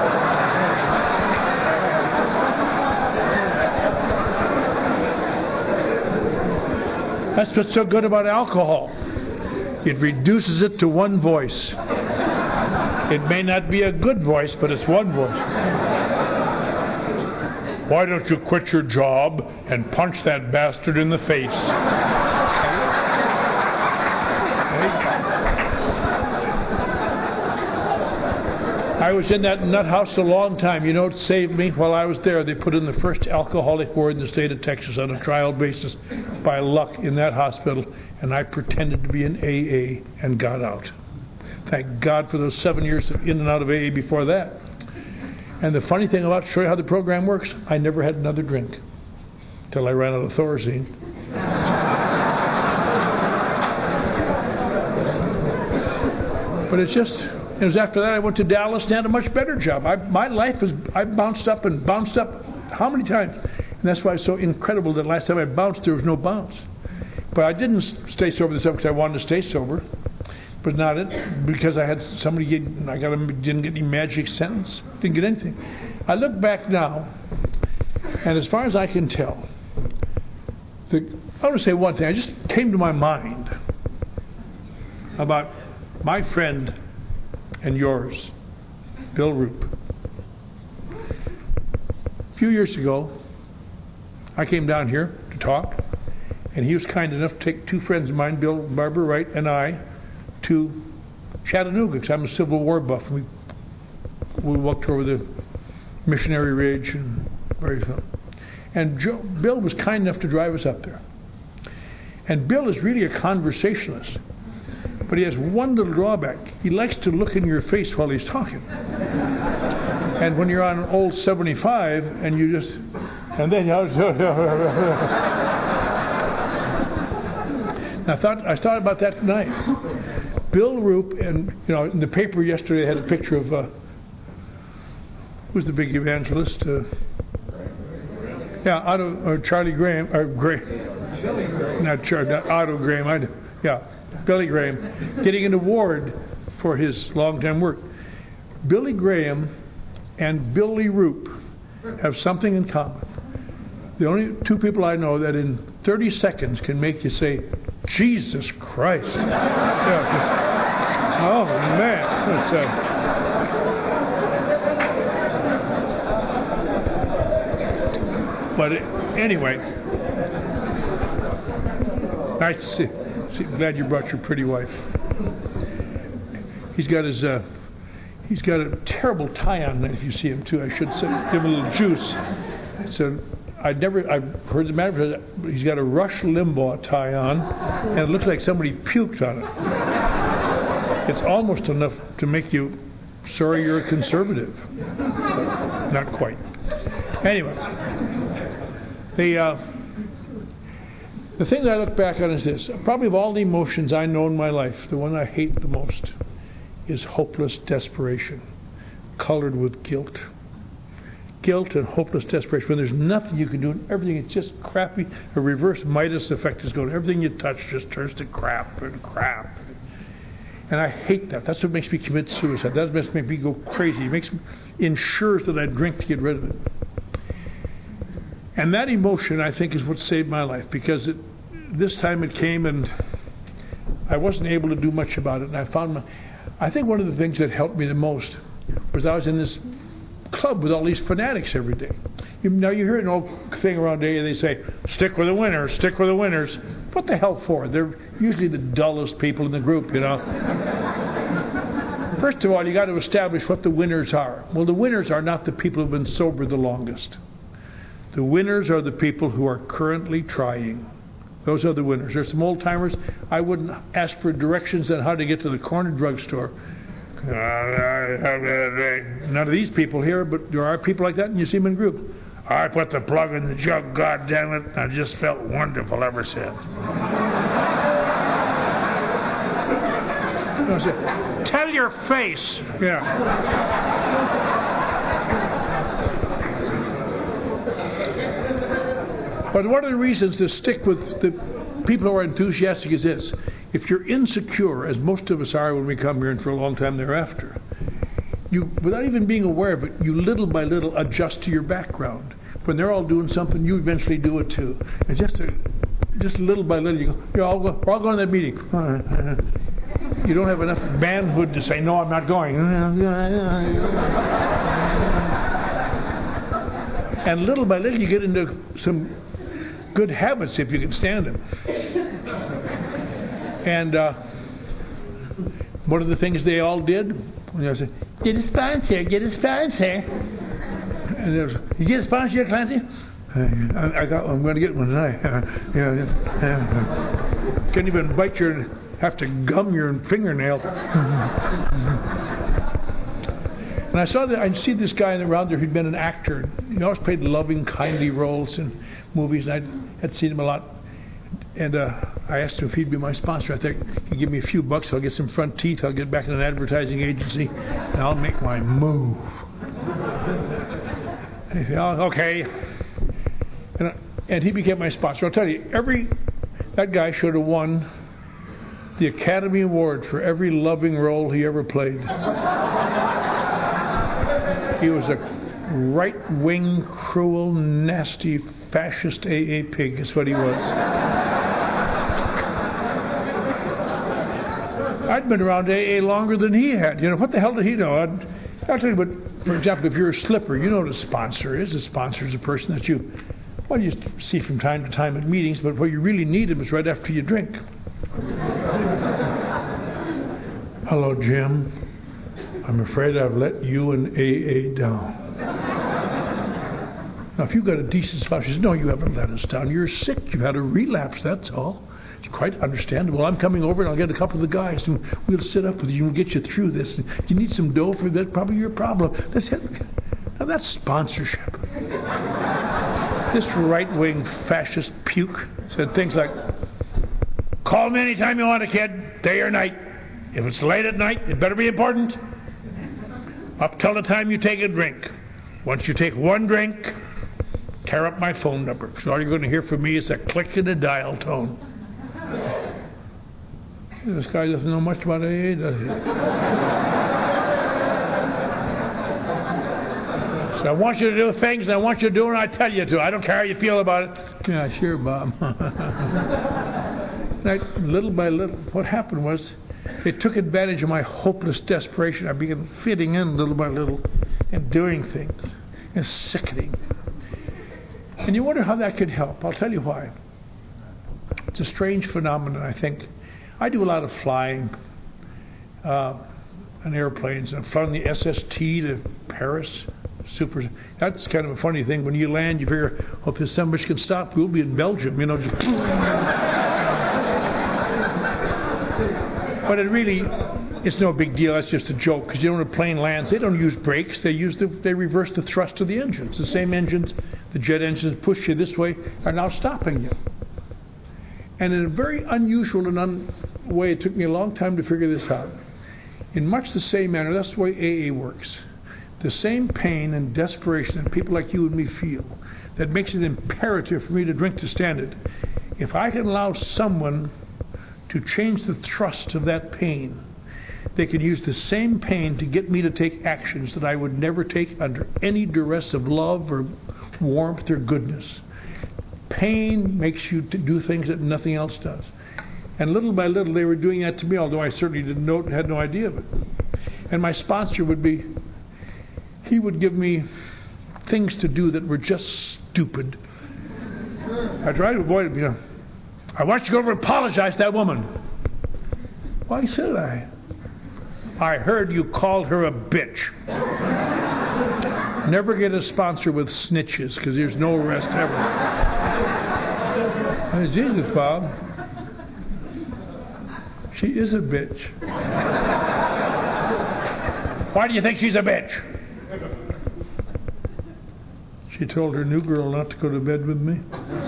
That's what's so good about alcohol. It reduces it to one voice. It may not be a good voice, but it's one voice. Why don't you quit your job and punch that bastard in the face? I was in that nut house a long time. You know what saved me? While I was there, they put in the first alcoholic ward in the state of Texas on a trial basis by luck in that hospital, and I pretended to be in A A and got out. Thank God for those seven years of in and out of A A before that. And the funny thing about, show you how the program works, I never had another drink till I ran out of Thorazine. But it's just... It was after that I went to Dallas and had a much better job. I, my life was, I bounced up and bounced up how many times? And that's why it's so incredible that last time I bounced, there was no bounce. But I didn't stay sober this time because I wanted to stay sober. But not it, because I had somebody, get, I got a, didn't get any magic sentence, didn't get anything. I look back now, and as far as I can tell, the, I want to say one thing. I just came to my mind about my friend and yours, Bill Roop. A few years ago, I came down here to talk, and he was kind enough to take two friends of mine, Bill, Barbara Wright, and I, to Chattanooga, because I'm a Civil War buff. We we walked over the Missionary Ridge and various things. And Joe, Bill was kind enough to drive us up there. And Bill is really a conversationalist. But he has one little drawback. He likes to look in your face while he's talking. And when you're on an old seventy-five and you just, and then I thought I thought about that tonight. Bill Roop, and you know, in the paper yesterday had a picture of uh, who's the big evangelist? Uh, yeah, Otto or Charlie Graham or Graham, not Charlie, not Otto Graham. I, yeah. Billy Graham, getting an award for his long-time work. Billy Graham and Billy Roop have something in common. The only two people I know that in thirty seconds can make you say, Jesus Christ. Yeah. Oh, man. That's, uh... But it, anyway, nice to see. Glad you brought your pretty wife. He's got his, uh, he's got a terrible tie on if you see him too. I should say, give him a little juice. So I never, I've heard the matter. He's got a Rush Limbaugh tie on, and it looks like somebody puked on it. It's almost enough to make you sorry you're a conservative. Not quite. Anyway, the. Uh, The thing that I look back on is this. Probably of all the emotions I know in my life, the one I hate the most is hopeless desperation, colored with guilt. Guilt and hopeless desperation. When there's nothing you can do and everything is just crappy, a reverse Midas effect is going. Everything you touch just turns to crap and crap. And I hate that. That's what makes me commit suicide. That makes me go crazy. It makes me, ensures that I drink to get rid of it. And that emotion, I think, is what saved my life, because it, this time it came and I wasn't able to do much about it. And I found my, I think one of the things that helped me the most was I was in this club with all these fanatics every day. You, now you hear an old thing around here, they say, stick with the winners, stick with the winners. What the hell for? They're usually the dullest people in the group, you know. First of all, you got to establish what the winners are. Well, the winners are not the people who've been sober the longest. The winners are the people who are currently trying. Those are the winners. There's some old timers. I wouldn't ask for directions on how to get to the corner drugstore. None of these people here, but there are people like that, and you see them in group. I put the plug in the jug, God damn it. I just felt wonderful ever since. Tell your face. Yeah. But one of the reasons to stick with the people who are enthusiastic is this. If you're insecure, as most of us are when we come here and for a long time thereafter, you, without even being aware of it, you little by little adjust to your background. When they're all doing something, you eventually do it too. And just, a, just little by little, you go, you're all go, we're all going to that meeting. You don't have enough manhood to say, no, I'm not going. And little by little, you get into some good habits if you can stand them. And uh, one of the things they all did, when they said, get a sponsor, get a sponsor. And there was, you get a sponsor, Clancy? I, I got one. I'm going to get one tonight. yeah, yeah. Can't even bite your, have to gum your fingernail. And I saw that, I see this guy around there who'd been an actor. He always played loving, kindly roles in movies, and I had seen him a lot. And uh, I asked him if he'd be my sponsor. I think he'd give me a few bucks. I'll get some front teeth. I'll get back in an advertising agency, and I'll make my move. Said, oh, okay. And, uh, and he became my sponsor. I'll tell you, every that guy should have won the Academy Award for every loving role he ever played. He was a right-wing, cruel, nasty, fascist A A pig is what he was. I'd been around A A longer than he had. You know, what the hell did he know? I'd, I'll tell you, but for example, if you're a slipper, you know what a sponsor is. A sponsor is a person that you, well, you see from time to time at meetings, but where you really need him is right after you drink. Hello, Jim. I'm afraid I've let you and A A down. Now, if you've got a decent spouse, she says, no, you haven't let us down. You're sick. You've had a relapse, that's all. It's quite understandable. I'm coming over and I'll get a couple of the guys and we'll sit up with you and get you through this. You need some dough for that, probably your problem. That's it. Now, that's sponsorship. This right-wing fascist puke said things like, call me anytime you want a kid, day or night. If it's late at night, it better be important. Up till the time you take a drink. Once you take one drink, tear up my phone number. So all you're going to hear from me is a click and a dial tone. This guy doesn't know much about A A, does he? So I want you to do things, and I want you to do what I tell you to. I don't care how you feel about it. Yeah, sure, Bob. Right, little by little, what happened was, it took advantage of my hopeless desperation. I began fitting in little by little and doing things. It's sickening. And you wonder how that could help. I'll tell you why. It's a strange phenomenon, I think. I do a lot of flying uh, on airplanes. I've flown the S S T to Paris. Super. That's kind of a funny thing. When you land, you figure, oh, if this sandwich can stop, we'll be in Belgium. You know, just But it really, it's no big deal. That's just a joke. Because you know when a plane lands, they don't use brakes. They use the, they reverse the thrust of the engines. The same engines, the jet engines push you this way, are now stopping you. And in a very unusual and un- way, it took me a long time to figure this out. In much the same manner, that's the way A A works. The same pain and desperation that people like you and me feel, that makes it imperative for me to drink to stand it. If I can allow someone to change the thrust of that pain, they can use the same pain to get me to take actions that I would never take under any duress of love or warmth or goodness. Pain makes you to do things that nothing else does. And little by little they were doing that to me, although I certainly didn't know, had no idea of it. And my sponsor would be, he would give me things to do that were just stupid. I tried to avoid it, you know. I want you to go over and apologize to that woman. Why should I? I heard you called her a bitch. Never get a sponsor with snitches, because there's no rest ever. I said, Jesus, Bob. She is a bitch. Why do you think she's a bitch? She told her new girl not to go to bed with me.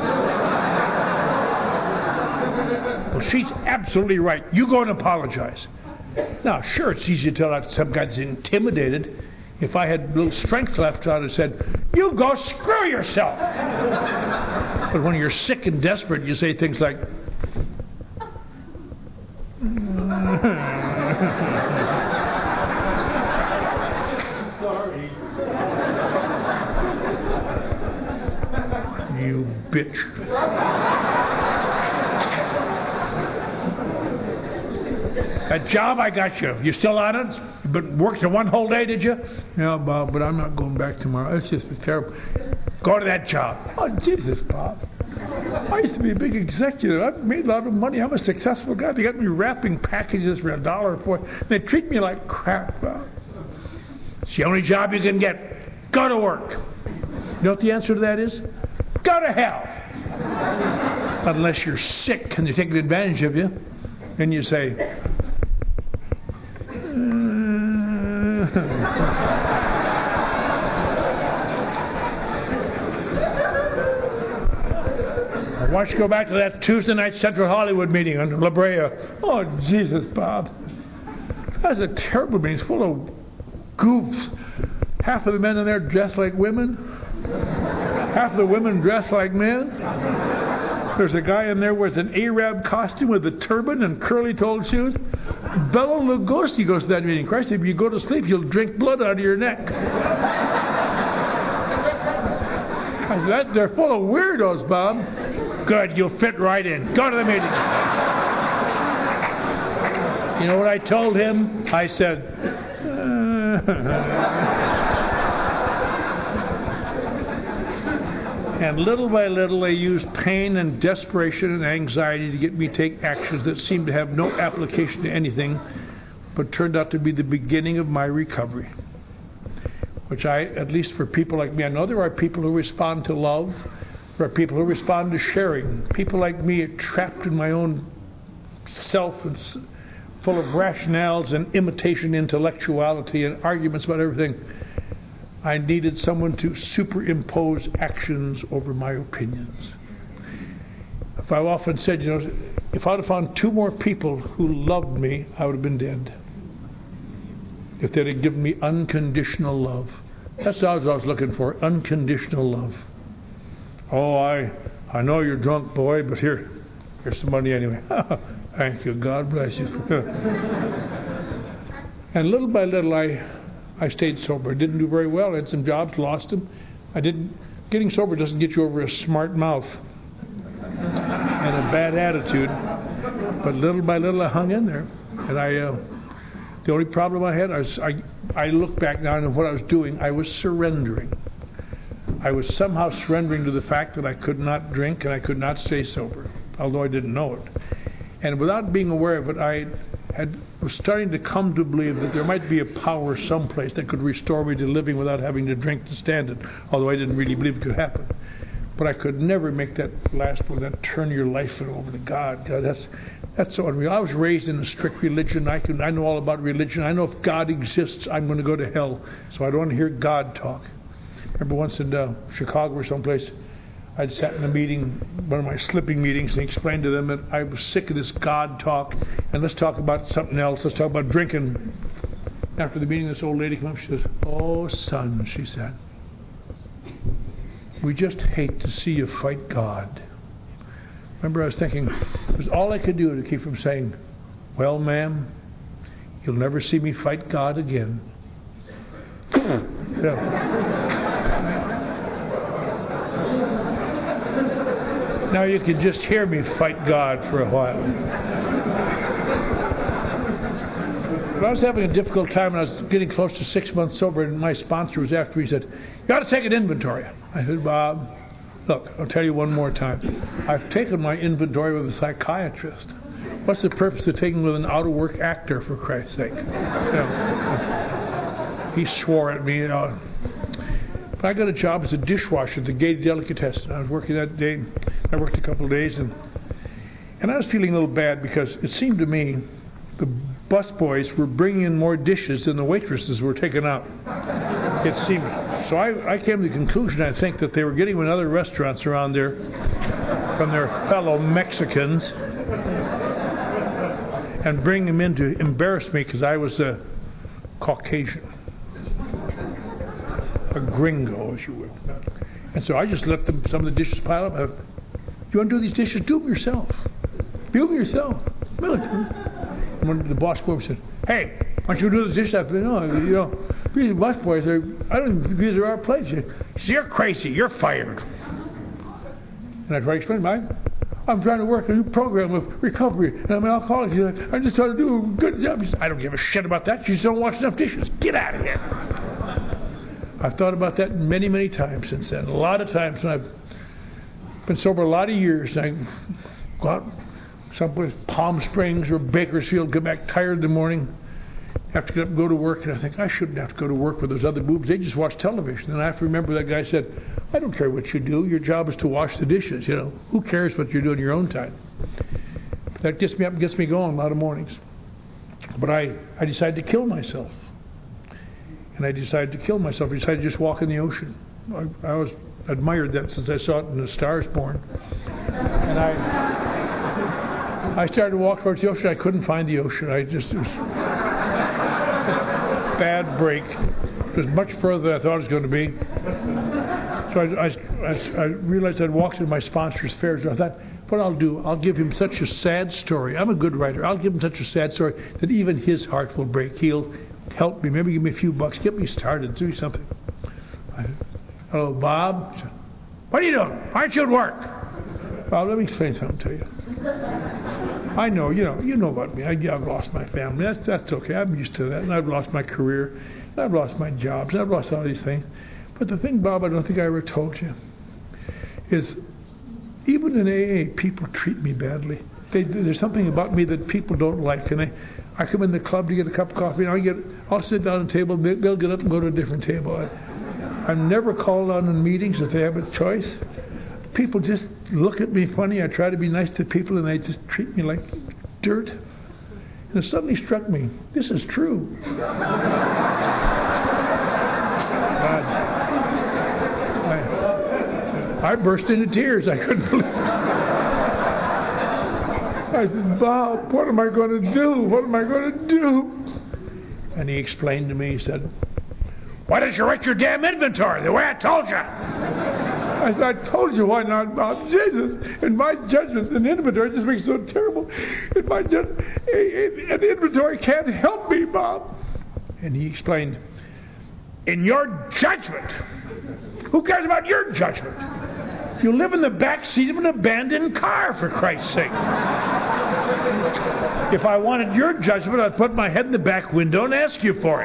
Well, she's absolutely right. You go and apologize. Now, sure, it's easy to tell that some guy's intimidated. If I had a little strength left, I'd have said, you go screw yourself. But when you're sick and desperate, you say things like, sorry. You bitch. That job I got you, you still on it? But worked in one whole day, did you? Yeah, Bob, but I'm not going back tomorrow. It's just terrible. Go to that job. Oh, Jesus, Bob. I used to be a big executive. I've made a lot of money. I'm a successful guy. They got me wrapping packages for a dollar for it. They treat me like crap, Bob. It's the only job you can get. Go to work. You know what the answer to that is? Go to hell. Unless you're sick and they're taking advantage of you. And you say, I want you to go back to that Tuesday night Central Hollywood meeting on La Brea. Oh, Jesus, Bob. That's a terrible meeting. It's full of goofs. Half of the men in there dressed like women. Half of the women dressed like men. There's a guy in there with an Arab costume with a turban and curly-toed shoes. Bela Lugosi goes to that meeting. Christ, if you go to sleep, you'll drink blood out of your neck. I said, that, they're full of weirdos, Bob. Good, you'll fit right in. Go to the meeting. You know what I told him? I said, and little by little they used pain and desperation and anxiety to get me to take actions that seemed to have no application to anything, but turned out to be the beginning of my recovery. Which I, at least for people like me, I know there are people who respond to love. There are people who respond to sharing. People like me are trapped in my own self and full of rationales and imitation intellectuality and arguments about everything. I needed someone to superimpose actions over my opinions. If I've often said, you know, if I'd have found two more people who loved me, I would have been dead. If they'd have given me unconditional love. That's what I was looking for, unconditional love. Oh, I I know you're drunk, boy, but here, here's some money anyway. Thank you, God bless you. And little by little, I I stayed sober. Didn't do very well. I had some jobs, lost them. I didn't. Getting sober doesn't get you over a smart mouth and a bad attitude. But little by little, I hung in there. And I, uh, the only problem I had, I, was, I, I look back now and what I was doing, I was surrendering. I was somehow surrendering to the fact that I could not drink and I could not stay sober, although I didn't know it. And without being aware of it, I had was starting to come to believe that there might be a power someplace that could restore me to living without having to drink to stand it, although I didn't really believe it could happen. But I could never make that last one, that turn your life over to God. God, that's that's so unreal. I was raised in a strict religion. I can I know all about religion. I know if God exists, I'm going to go to hell. So I don't want to hear God talk. I remember once in uh, Chicago or someplace, I'd sat in a meeting, one of my slipping meetings, and explained to them that I was sick of this God talk, and let's talk about something else. Let's talk about drinking. After the meeting, this old lady came up. She says, "Oh, son," she said, "we just hate to see you fight God." Remember, I was thinking, it was all I could do to keep from saying, "Well, ma'am, you'll never see me fight God again." Yeah. Now you can just hear me fight God for a while. But I was having a difficult time, and I was getting close to six months sober, and my sponsor was after me. He said, "You ought to take an inventory." I said, "Bob, look, I'll tell you one more time. I've taken my inventory with a psychiatrist. What's the purpose of taking with an out-of-work actor, for Christ's sake?" You know, he swore at me. You know. But I got a job as a dishwasher at the Gay Delicatessen. I was working that day. I worked a couple of days, and and I was feeling a little bad because it seemed to me the bus boys were bringing in more dishes than the waitresses were taking out. It seemed. So I, I came to the conclusion, I think, that they were getting in other restaurants around there from their fellow Mexicans and bring them in to embarrass me because I was a Caucasian. A gringo, as you will. And so I just let them, some of the dishes pile up. I, "You want to do these dishes? Do them yourself. Do them yourself." And when the boss boy said, "Hey, why don't you do the dishes?" I said, "No, you know, these boss boys are, I don't even, these are our plates." He said, "You're crazy. You're fired." And I tried to explain, "Mike, I'm trying to work a new program of recovery, and I'm an alcoholic. I'm just trying to do a good job." He said, "I don't give a shit about that. You just don't wash enough dishes. Get out of here." I've thought about that many, many times since then. A lot of times when I've been sober a lot of years, I go out someplace, Palm Springs or Bakersfield, come back tired in the morning, have to get up and go to work, and I think, I shouldn't have to go to work with those other boobs. They just watch television. And I have to remember that guy said, "I don't care what you do. Your job is to wash the dishes. You know, who cares what you're doing in your own time?" That gets me up and gets me going a lot of mornings. But I, I decided to kill myself. And I decided to kill myself. I decided to just walk in the ocean. I, I always admired that since I saw it in The Stars Born. And I I started to walk towards the ocean. I couldn't find the ocean. I just, it was a bad break. It was much further than I thought it was going to be. So I, I, I, I realized I'd walked into my sponsor's affairs. I thought, what I'll do, I'll give him such a sad story. I'm a good writer. I'll give him such a sad story that even his heart will break. He'll help me, maybe give me a few bucks, get me started, do something. I, "Hello, Bob." Said, "What are you doing? Aren't you at work?" "Well, let me explain something to you. I know, you know, you know about me. I, I've lost my family. That's that's okay. I'm used to that. And I've lost my career. And I've lost my jobs. And I've lost all these things. But the thing, Bob, I don't think I ever told you, is even in A A, people treat me badly. They, there's something about me that people don't like, and they, I come in the club to get a cup of coffee, and I get, I'll sit down at a table, they, they'll get up and go to a different table. I, I'm never called on in meetings if they have a choice. People just look at me funny. I try to be nice to people, and they just treat me like dirt. And it suddenly struck me, this is true. God. I, I burst into tears. I couldn't believe it. I said, "Bob, what am I going to do? What am I going to do?" And he explained to me, he said, "Why didn't you write your damn inventory the way I told you?" I said, "I told you why not, Bob. Jesus, in my judgment, an inventory just makes it so terrible. In my judgment, an inventory can't help me, Bob." And he explained, "In your judgment? Who cares about your judgment? You live in the back seat of an abandoned car, for Christ's sake. If I wanted your judgment, I'd put my head in the back window and ask you for it."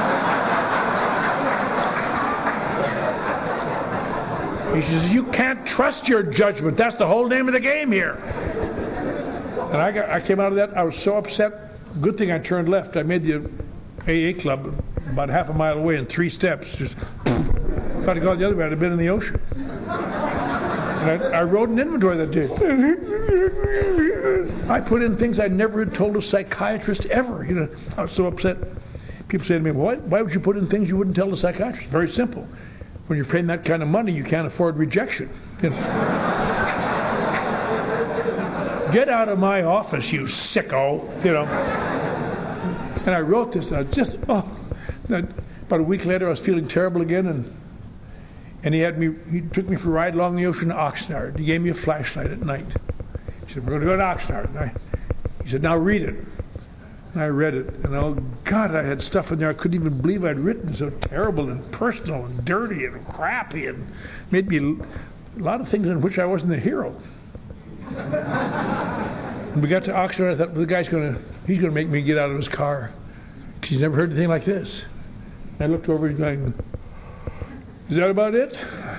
He says, "You can't trust your judgment. That's the whole name of the game here." And I got, I came out of that, I was so upset. Good thing I turned left. I made the A A club about half a mile away in three steps. Just if I'd gone the other way, I'd have been in the ocean. And I, I wrote an inventory that day. I put in things I never had told a psychiatrist ever. You know, I was so upset. People say to me, "Why, why would you put in things you wouldn't tell a psychiatrist?" Very simple. When you're paying that kind of money, you can't afford rejection. You know. Get out of my office, you sicko. You know. And I wrote this. And I just oh. About a week later, I was feeling terrible again, and and he had me. He took me for a ride along the ocean to Oxnard. He gave me a flashlight at night. He said, "We're going to go to Oxnard." And I, he said, "Now read it." And I read it, and oh God, I had stuff in there I couldn't even believe I'd written. So terrible and personal and dirty and crappy, and made me a lot of things in which I wasn't the hero. When we got to Oxford, I thought, well, the guy's going to, he's going to make me get out of his car. Because he's never heard anything like this. And I looked over and going, is that about it?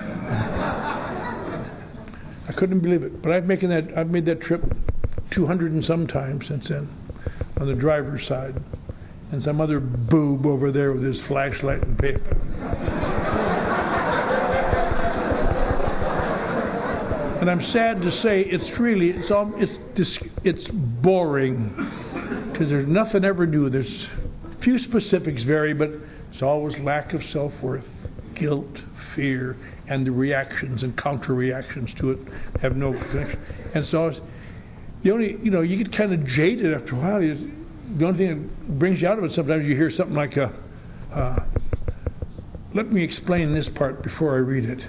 I couldn't believe it. But I've making that I've made that trip two hundred and some times since then on the driver's side. And some other boob over there with his flashlight and paper. And I'm sad to say it's really it's all it's it's boring because there's nothing ever new. There's few specifics vary, but it's always lack of self-worth, guilt, fear, and the reactions and counter-reactions to it have no connection. And so the only, you know, you get kind of jaded after a while. You, the only thing that brings you out of it, sometimes you hear something like, a, uh, let me explain this part before I read it.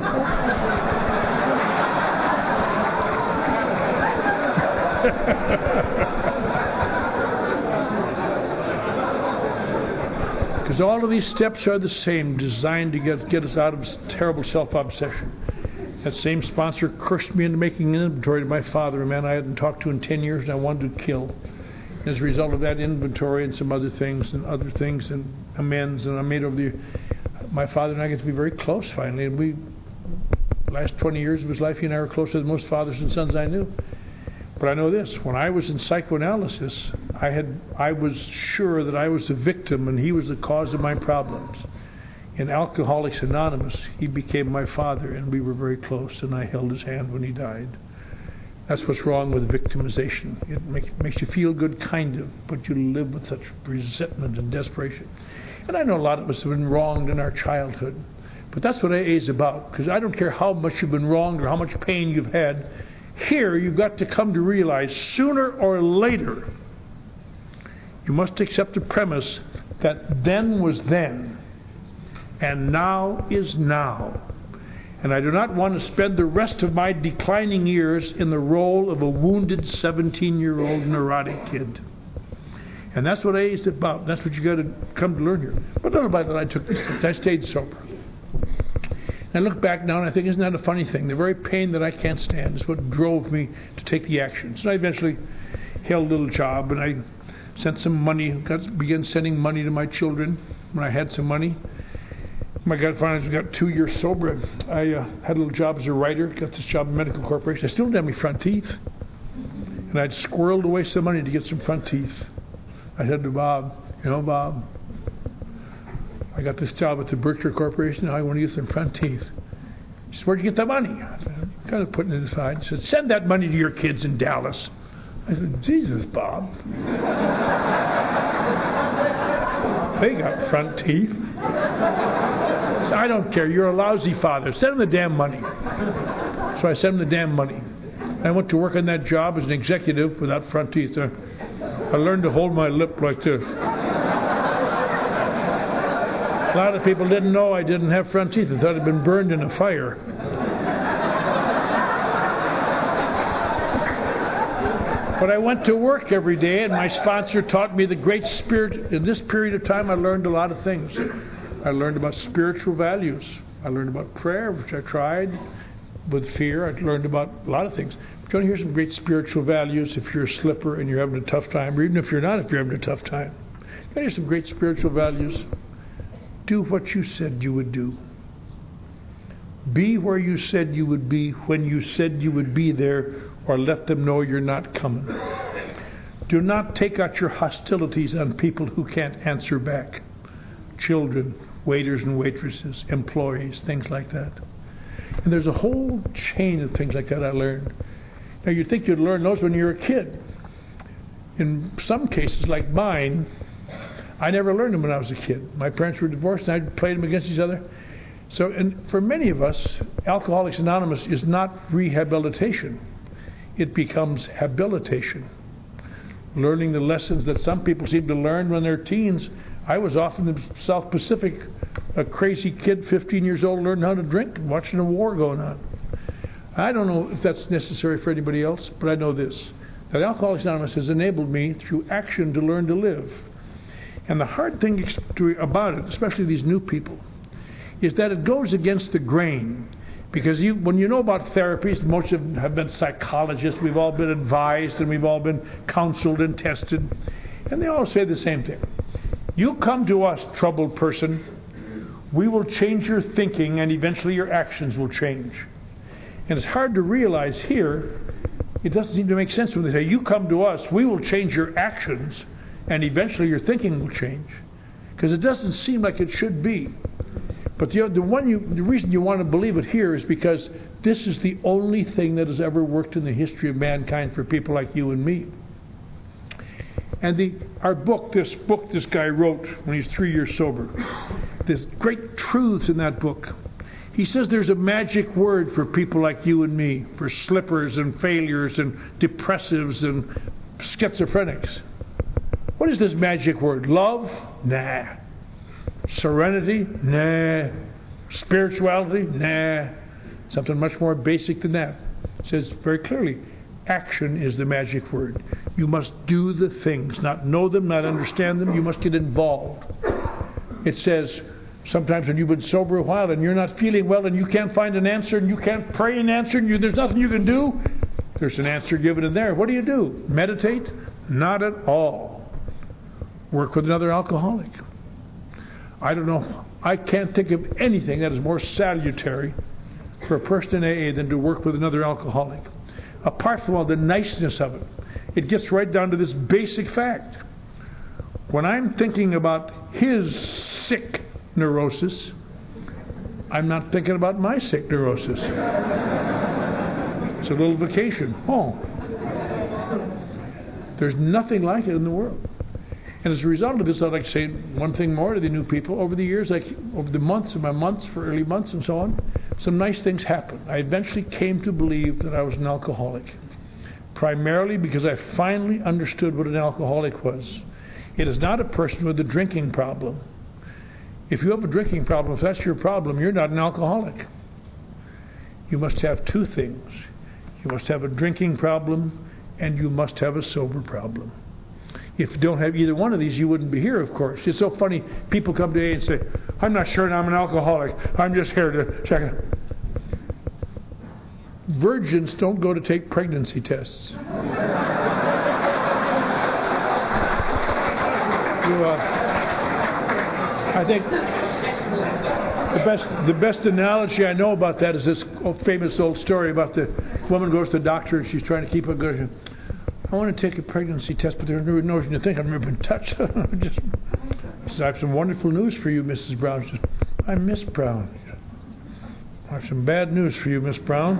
Because all of these steps are the same, designed to get, get us out of terrible self-obsession. That same sponsor cursed me into making an inventory to my father, a man I hadn't talked to in ten years and I wanted to kill. And as a result of that inventory and some other things and other things and amends and I made over the my father and I get to be very close finally. And we, last twenty years of his life, he and I were closer than most fathers and sons I knew. But I know this, when I was in psychoanalysis, I had I was sure that I was the victim and he was the cause of my problems. In Alcoholics Anonymous, he became my father and we were very close and I held his hand when he died. That's what's wrong with victimization. It make, makes you feel good, kind of, but you live with such resentment and desperation. And I know a lot of us have been wronged in our childhood. But that's what A A is about, because I don't care how much you've been wronged or how much pain you've had. Here, you've got to come to realize sooner or later you must accept the premise that then was then and now is now. And I do not want to spend the rest of my declining years in the role of a wounded seventeen-year-old neurotic kid. And that's what A A is about. That's what you got to come to learn here. But little by little I took this step. I stayed sober. I look back now and I think, isn't that a funny thing? The very pain that I can't stand is what drove me to take the actions. And I eventually held a little job and I sent some money, got, began sending money to my children when I had some money. My God, finally got two years sober. I uh, had a little job as a writer, got this job in Medical Corporation. I still didn't have any front teeth. And I'd squirreled away some money to get some front teeth. I said to Bob, you know, Bob, I got this job at the Berkshire Corporation. Now I want to get some front teeth. He said, where'd you get that money? I said, kind of putting it aside. He said, send that money to your kids in Dallas. I said, Jesus, Bob. They got front teeth. I said, I don't care. You're a lousy father. Send them the damn money. So I sent them the damn money. I went to work on that job as an executive without front teeth. I learned to hold my lip like this. A lot of people didn't know I didn't have front teeth. They thought I'd been burned in a fire. But I went to work every day, and my sponsor taught me the great spirit. In this period of time, I learned a lot of things. I learned about spiritual values. I learned about prayer, which I tried with fear. I learned about a lot of things. But you want to hear some great spiritual values if you're a slipper and you're having a tough time, or even if you're not, if you're having a tough time. You want to hear some great spiritual values? Do what you said you would do. Be where you said you would be when you said you would be there, or let them know you're not coming. Do not take out your hostilities on people who can't answer back. Children, waiters and waitresses, employees, things like that. And there's a whole chain of things like that I learned. Now you'd think you'd learn those when you're a kid. In some cases like mine, I never learned them when I was a kid. My parents were divorced and I played them against each other. So and for many of us, Alcoholics Anonymous is not rehabilitation. It becomes habilitation. Learning the lessons that some people seem to learn when they're teens. I was off in the South Pacific, a crazy kid, fifteen years old, learning how to drink, watching a war going on. I don't know if that's necessary for anybody else, but I know this, that Alcoholics Anonymous has enabled me through action to learn to live. And the hard thing about it, especially these new people, is that it goes against the grain. Because you, when you know about therapies, most of them have been psychologists, we've all been advised and we've all been counseled and tested, and they all say the same thing. You come to us, troubled person, we will change your thinking and eventually your actions will change. And it's hard to realize here, it doesn't seem to make sense when they say, you come to us, we will change your actions and eventually your thinking will change. Because it doesn't seem like it should be. But the, the, one you, the reason you want to believe it here is because this is the only thing that has ever worked in the history of mankind for people like you and me. And the, our book, this book this guy wrote when he's three years sober, there's great truths in that book. He says there's a magic word for people like you and me, for slippers and failures and depressives and schizophrenics. What is this magic word? Love? Nah. Serenity? Nah. Spirituality? Nah. Something much more basic than that. It says very clearly, action is the magic word. You must do the things, not know them, not understand them. You must get involved. It says, sometimes when you've been sober a while and you're not feeling well and you can't find an answer and you can't pray an answer and you, there's nothing you can do, there's an answer given in there. What do you do? Meditate? Not at all. Work with another alcoholic. I don't know. I can't think of anything that is more salutary for a person in A A than to work with another alcoholic. Apart from all the niceness of it, it gets right down to this basic fact. When I'm thinking about his sick neurosis, I'm not thinking about my sick neurosis. It's a little vacation. Oh. There's nothing like it in the world. And as a result of this, I'd like to say one thing more to the new people. Over the years, like over the months and my months, for early months and so on, some nice things happened. I eventually came to believe that I was an alcoholic, primarily because I finally understood what an alcoholic was. It is not a person with a drinking problem. If you have a drinking problem, if that's your problem, you're not an alcoholic. You must have two things. You must have a drinking problem and you must have a sober problem. If you don't have either one of these, you wouldn't be here, of course. It's so funny. People come to A A and say, I'm not sure I'm an alcoholic. I'm just here to check it. Virgins don't go to take pregnancy tests. you, uh, I think the best the best analogy I know about that is this famous old story about the woman goes to the doctor and she's trying to keep her good. I want to take a pregnancy test, but there's no reason to think I've never been touched. Just, so I have some wonderful news for you, Missus Brown. She says, I'm Miss Brown. I have some bad news for you, Miss Brown.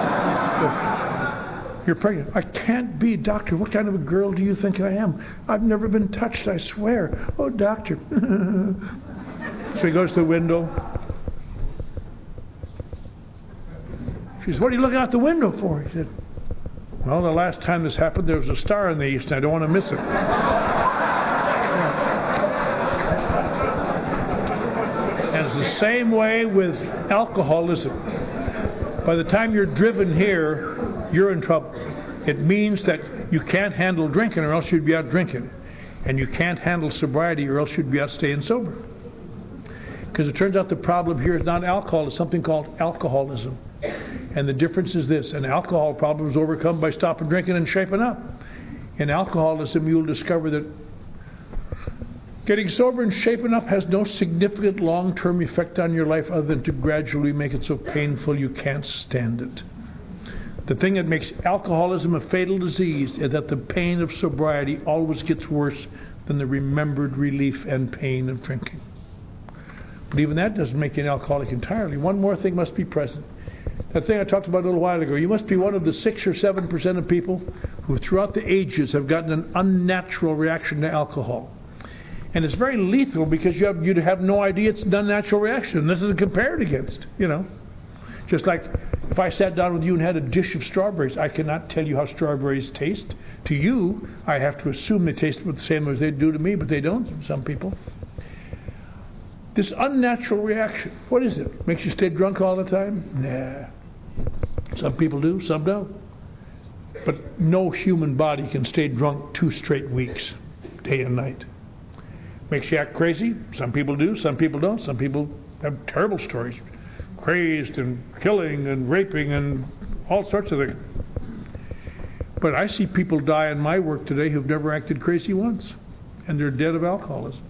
You're pregnant. I can't be, doctor. What kind of a girl do you think I am? I've never been touched, I swear. Oh, doctor. So he goes to the window. She says, what are you looking out the window for? He said, well, the last time this happened, there was a star in the east, and I don't want to miss it. And it's the same way with alcoholism. By the time you're driven here, you're in trouble. It means that you can't handle drinking, or else you'd be out drinking. And you can't handle sobriety, or else you'd be out staying sober. Because it turns out the problem here is not alcohol, it's something called alcoholism. And the difference is this: an alcohol problem is overcome by stopping drinking and shaping up. In alcoholism, you'll discover that getting sober and shaping up has no significant long-term effect on your life other than to gradually make it so painful you can't stand it. The thing that makes alcoholism a fatal disease is that the pain of sobriety always gets worse than the remembered relief and pain of drinking. But even that doesn't make you an alcoholic entirely. One more thing must be present. That thing I talked about a little while ago, you must be one of the six or seven percent of people who throughout the ages have gotten an unnatural reaction to alcohol. And it's very lethal because you have, you'd have no idea it's an unnatural reaction. This is compared against, you know. Just like if I sat down with you and had a dish of strawberries, I cannot tell you how strawberries taste. To you, I have to assume they taste the same as they do to me, but they don't, some people. This unnatural reaction, what is it? Makes you stay drunk all the time? Nah. Some people do, some don't. But no human body can stay drunk two straight weeks, day and night. Makes you act crazy? Some people do, some people don't. Some people have terrible stories. crazed and killing and raping and all sorts of things. But I see people die in my work today who've never acted crazy once, and they're dead of alcoholism.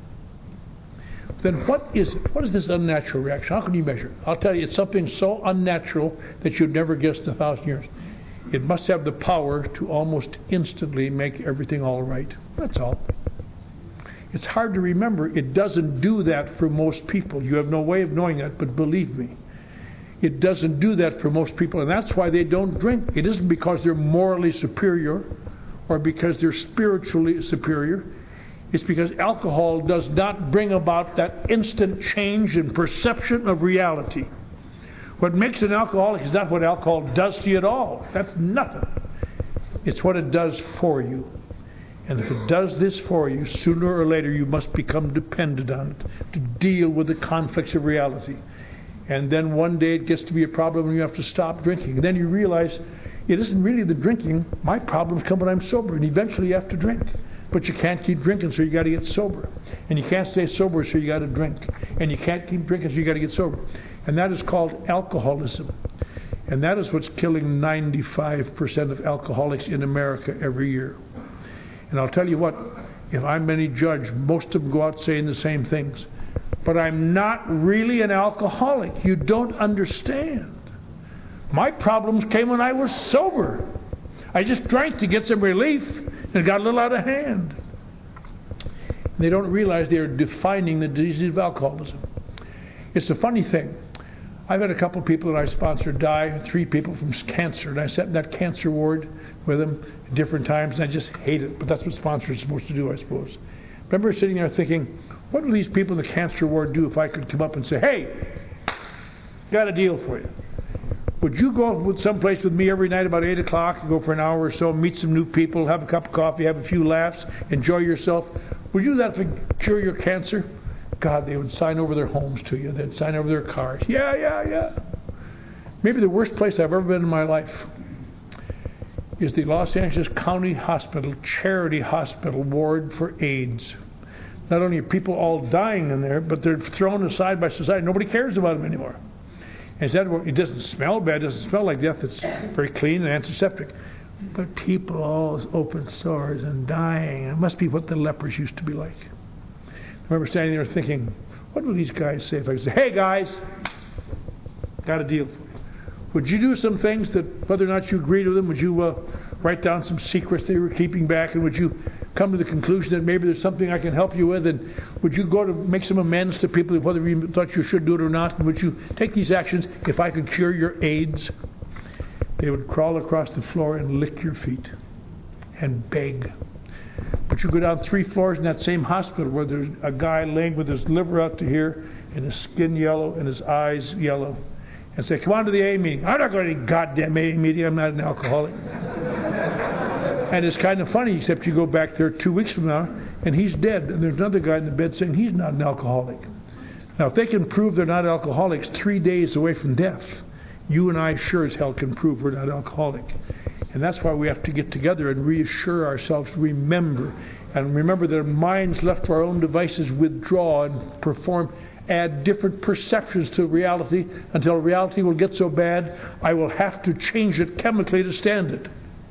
Then what is it? What is this unnatural reaction? How can you measure it? I'll tell you, it's something so unnatural that you'd never guess in a thousand years. It must have the power to almost instantly make everything all right. That's all. It's hard to remember. It doesn't do that for most people. You have no way of knowing that, but believe me, it doesn't do that for most people, and that's why they don't drink. It isn't because they're morally superior or because they're spiritually superior. It's because alcohol does not bring about that instant change in perception of reality. What makes an alcoholic is not what alcohol does to you at all. That's nothing. It's what it does for you. And if it does this for you, sooner or later you must become dependent on it to deal with the conflicts of reality. And then one day it gets to be a problem and you have to stop drinking. And then you realize it isn't really the drinking. My problems come when I'm sober. And eventually you have to drink. But you can't keep drinking, so you got to get sober. And you can't stay sober, so you got to drink. And you can't keep drinking, so you got to get sober. And that is called alcoholism. And that is what's killing ninety-five percent of alcoholics in America every year. And I'll tell you what, if I'm any judge, most of them go out saying the same things. But I'm not really an alcoholic. You don't understand. My problems came when I was sober. I just drank to get some relief, and it got a little out of hand. And they don't realize they are defining the disease of alcoholism. It's a funny thing. I've had a couple of people that I sponsored die, three people from cancer, and I sat in that cancer ward with them at different times, and I just hate it, but that's what sponsors are supposed to do, I suppose. I remember sitting there thinking, what would these people in the cancer ward do if I could come up and say, hey, got a deal for you. Would you go with someplace with me every night about eight o'clock, go for an hour or so, meet some new people, have a cup of coffee, have a few laughs, enjoy yourself? Would you do that to cure your cancer? God, they would sign over their homes to you. They'd sign over their cars. Yeah, yeah, yeah. Maybe the worst place I've ever been in my life is the Los Angeles County Hospital, Charity Hospital ward for AIDS. Not only are people all dying in there, but they're thrown aside by society. Nobody cares about them anymore. And that, it doesn't smell bad, it doesn't smell like death, it's very clean and antiseptic. But people all open sores and dying. It must be what the lepers used to be like. I remember standing there thinking, what will these guys say if I say, hey guys, got a deal for you. Would you do some things that, whether or not you agreed with them, would you uh, write down some secrets they were keeping back, and would you come to the conclusion that maybe there's something I can help you with, and would you go to make some amends to people whether you thought you should do it or not, and would you take these actions if I could cure your AIDS? They would crawl across the floor and lick your feet and beg. But you go down three floors in that same hospital where there's a guy laying with his liver out to here and his skin yellow and his eyes yellow, and say, come on to the A meeting. I'm not going to any goddamn A meeting. I'm not an alcoholic. And it's kind of funny, except you go back there two weeks from now, and he's dead. And there's another guy in the bed saying he's not an alcoholic. Now, if they can prove they're not alcoholics three days away from death, you and I sure as hell can prove we're not alcoholic. And that's why we have to get together and reassure ourselves, remember, and remember that our minds left to our own devices withdraw and perform, add different perceptions to reality until reality will get so bad I will have to change it chemically to stand it.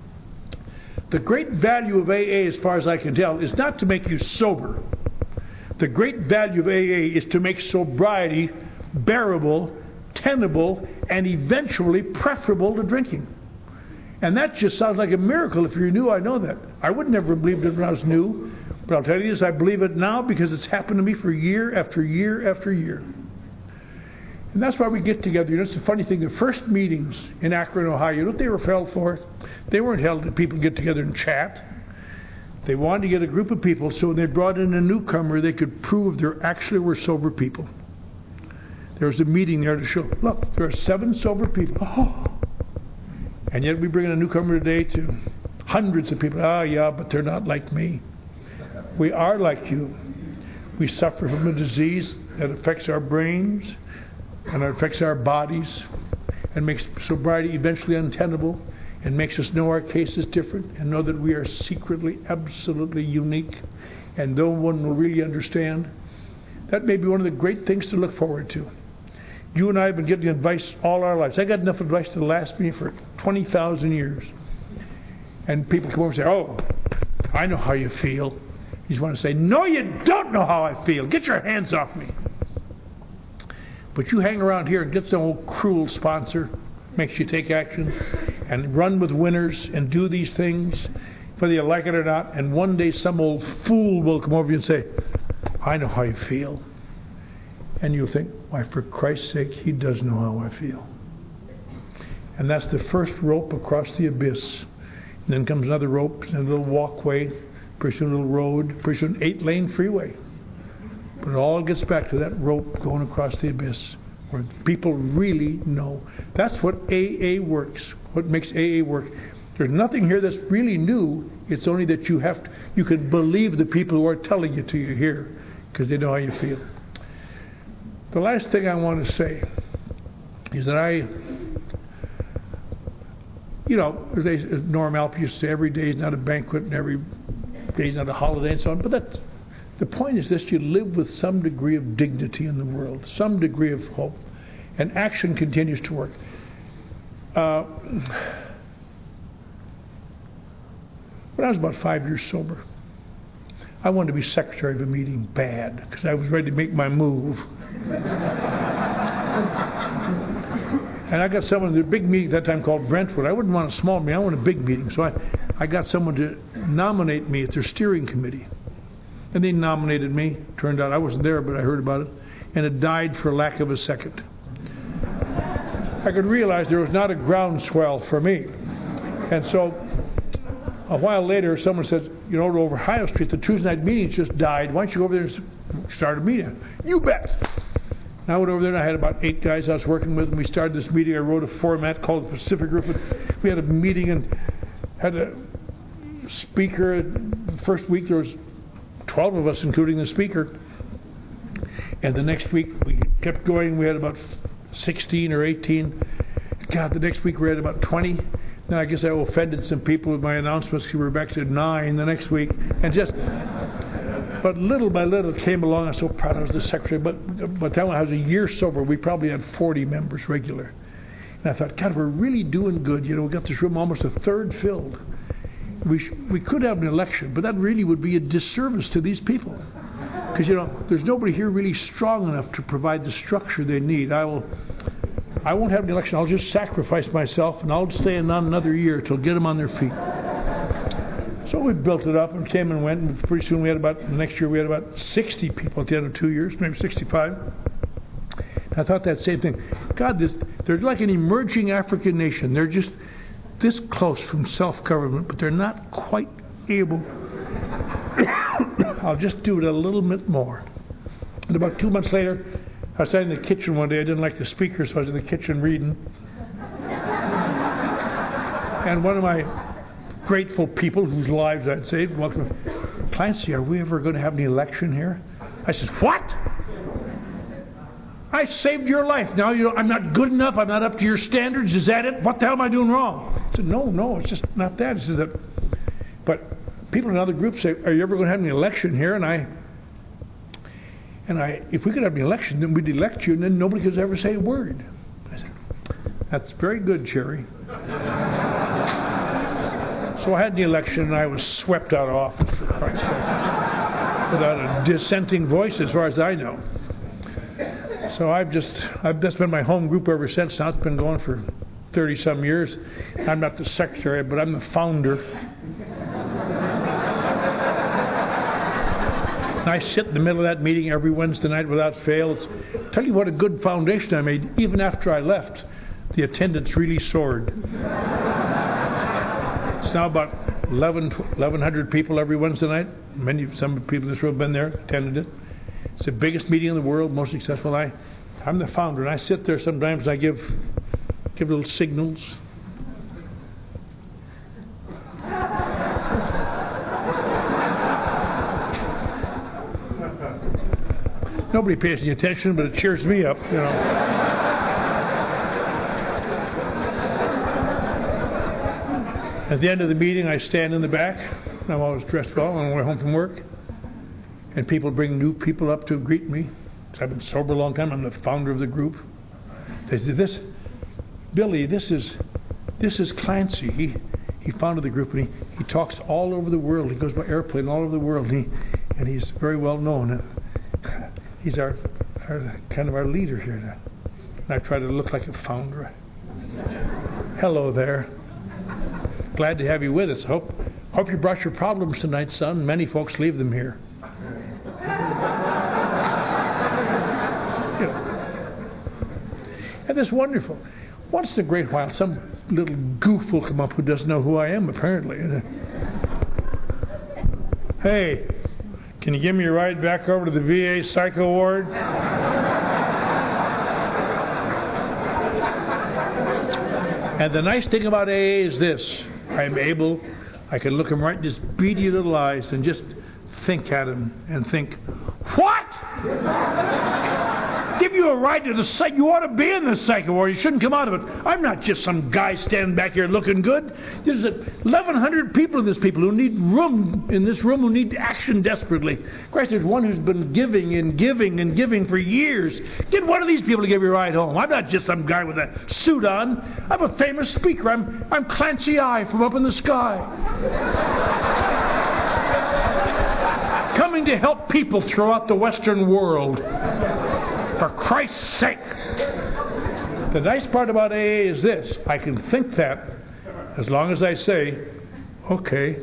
The great value of A A, as far as I can tell, is not to make you sober. The great value of A A is to make sobriety bearable, tenable, and eventually preferable to drinking. And that just sounds like a miracle. If you're new, I know that. I would never have believed it when I was new. But I'll tell you this, I believe it now because it's happened to me for year after year after year. And that's why we get together. You know, it's a funny thing. The first meetings in Akron, Ohio, you know what they were held for? They weren't held that people get together and chat. They wanted to get a group of people so when they brought in a newcomer, they could prove there actually were sober people. There was a meeting there to show, look, there are seven sober people. Oh. And yet we bring in a newcomer today to hundreds of people. Ah, yeah, but they're not like me. We are like you. We suffer from a disease that affects our brains and affects our bodies and makes sobriety eventually untenable and makes us know our case is different and know that we are secretly, absolutely unique and no one will really understand. That may be one of the great things to look forward to. You and I have been getting advice all our lives. I got enough advice to last me for twenty thousand years. And people come over and say, oh, I know how you feel. You just want to say, no, you don't know how I feel. Get your hands off me. But you hang around here and get some old cruel sponsor, makes you take action, and run with winners and do these things, whether you like it or not, and one day some old fool will come over you and say, I know how you feel. And you'll think, why, for Christ's sake, he does know how I feel. And that's the first rope across the abyss. And then comes another rope, and a little walkway, pretty soon a little road, pretty soon an eight-lane freeway. But it all gets back to that rope going across the abyss, where people really know. That's what A A works, what makes A A work. There's nothing here that's really new. It's only that you have to, you can believe the people who are telling it to you here, because they know how you feel. The last thing I want to say is that I, you know, as they, as Norm Alp used to say, every day is not a banquet and every day is not a holiday and so on. But that's, the point is this: you live with some degree of dignity in the world, some degree of hope, and action continues to work. Uh, when I was about five years sober, I wanted to be secretary of a meeting bad, because I was ready to make my move. And I got someone at a big meeting at that time called Brentwood. I wouldn't want a small meeting, I wanted a big meeting. So I, I got someone to nominate me at their steering committee. And they nominated me. Turned out I wasn't there, but I heard about it. And it died for lack of a second. I could realize there was not a groundswell for me. And so a while later, someone said, you know, over Ohio Street, the Tuesday night meetings just died. Why don't you go over there and start a meeting? You bet. And I went over there and I had about eight guys I was working with, and we started this meeting. I wrote a format called the Pacific Group. We had a meeting and had a speaker. The first week there was twelve of us, including the speaker. And the next week we kept going. We had about sixteen or eighteen. God, the next week we had about twenty. Then I guess I offended some people with my announcements. We were back to nine the next week. And just, but little by little it came along. I'm so proud I was the secretary. But by the time I was a year sober, we probably had forty members regular. And I thought, God, we're really doing good. You know, we got this room almost a third filled. We sh- we could have an election, but that really would be a disservice to these people. Because, you know, there's nobody here really strong enough to provide the structure they need. I will... I won't have an election. I'll just sacrifice myself, and I'll stay on another year till get them on their feet. So we built it up and came and went, and pretty soon we had about, the next year we had about sixty people at the end of two years, maybe sixty-five. And I thought that same thing. God, this, they're like an emerging African nation. They're just this close from self-government, but they're not quite able. I'll just do it a little bit more. And about two months later, I was sitting in the kitchen one day. I didn't like the speaker, so I was in the kitchen reading. And one of my grateful people, whose lives I'd saved, welcome, Clancy, are we ever going to have an election here? I said, what? I saved your life. Now you know, I'm not good enough. I'm not up to your standards. Is that it? What the hell am I doing wrong? I said, no, no, it's just not that. It's just that. But people in other groups say, are you ever going to have an election here? And I... And I, if we could have an election, then we'd elect you, and then nobody could ever say a word. I said, that's very good, Cherry. So I had the election, and I was swept out of office, for Christ's sake, without a dissenting voice, as far as I know. So I've just, I've just been my home group ever since. Now it's been going for thirty-some years. I'm not the secretary, but I'm the founder. And I sit in the middle of that meeting every Wednesday night without fail. It's, tell you what a good foundation I made. Even after I left, the attendance really soared. It's now about eleven hundred people every Wednesday night. Many, some people in this room have been there, attended it. It's the biggest meeting in the world, most successful. I, I'm the founder, and I sit there sometimes and I give, give little signals. Nobody pays any attention, but it cheers me up, you know. At the end of the meeting, I stand in the back. I'm always dressed well on my way home from work. And people bring new people up to greet me. I've been sober a long time. I'm the founder of the group. They said, "This, Billy, this is this is Clancy. He he founded the group, and he, he talks all over the world. He goes by airplane all over the world, and, he, and he's very well known. He's our, our kind of our leader here now." And I try to look like a founder. Hello there. Glad to have you with us. Hope hope you brought your problems tonight, son. Many folks leave them here. You know. And it's wonderful. Once in a great while, some little goof will come up who doesn't know who I am, apparently. "Hey, can you give me a ride back over to the V A psycho ward?" And the nice thing about A A is this. I'm able, I can look him right in his beady little eyes and just think at him and think, "What? Give you a ride to the psych? You ought to be in the psycho ward. You shouldn't come out of it. I'm not just some guy standing back here looking good. There's eleven hundred people in this people who need room in this room who need action desperately. Christ, there's one who's been giving and giving and giving for years. Get one of these people to give you a ride home. I'm not just some guy with a suit on. I'm a famous speaker. I'm I'm Clancy I from up in the sky, coming to help people throughout the Western world. For Christ's sake." The nice part about A A is this. I can think that as long as I say, "Okay."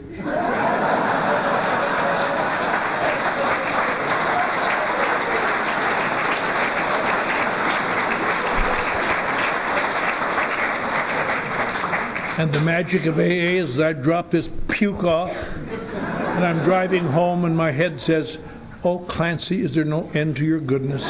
And the magic of A A is I drop this puke off and I'm driving home and my head says, "Oh, Clancy, is there no end to your goodness?"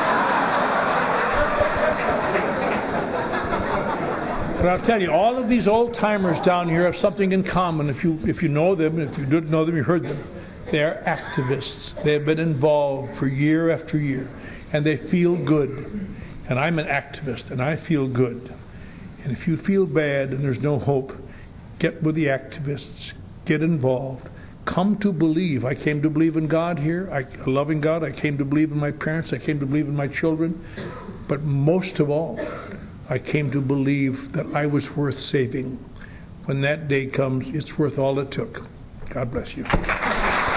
But I'll tell you, all of these old-timers down here have something in common. If you if you know them, if you didn't know them, you heard them. They are activists. They have been involved for year after year, and they feel good. And I'm an activist, and I feel good. And if you feel bad and there's no hope, get with the activists. Get involved. Come to believe. I came to believe in God here, I, a loving God. I came to believe in my parents. I came to believe in my children. But most of all, I came to believe that I was worth saving. When that day comes, it's worth all it took. God bless you.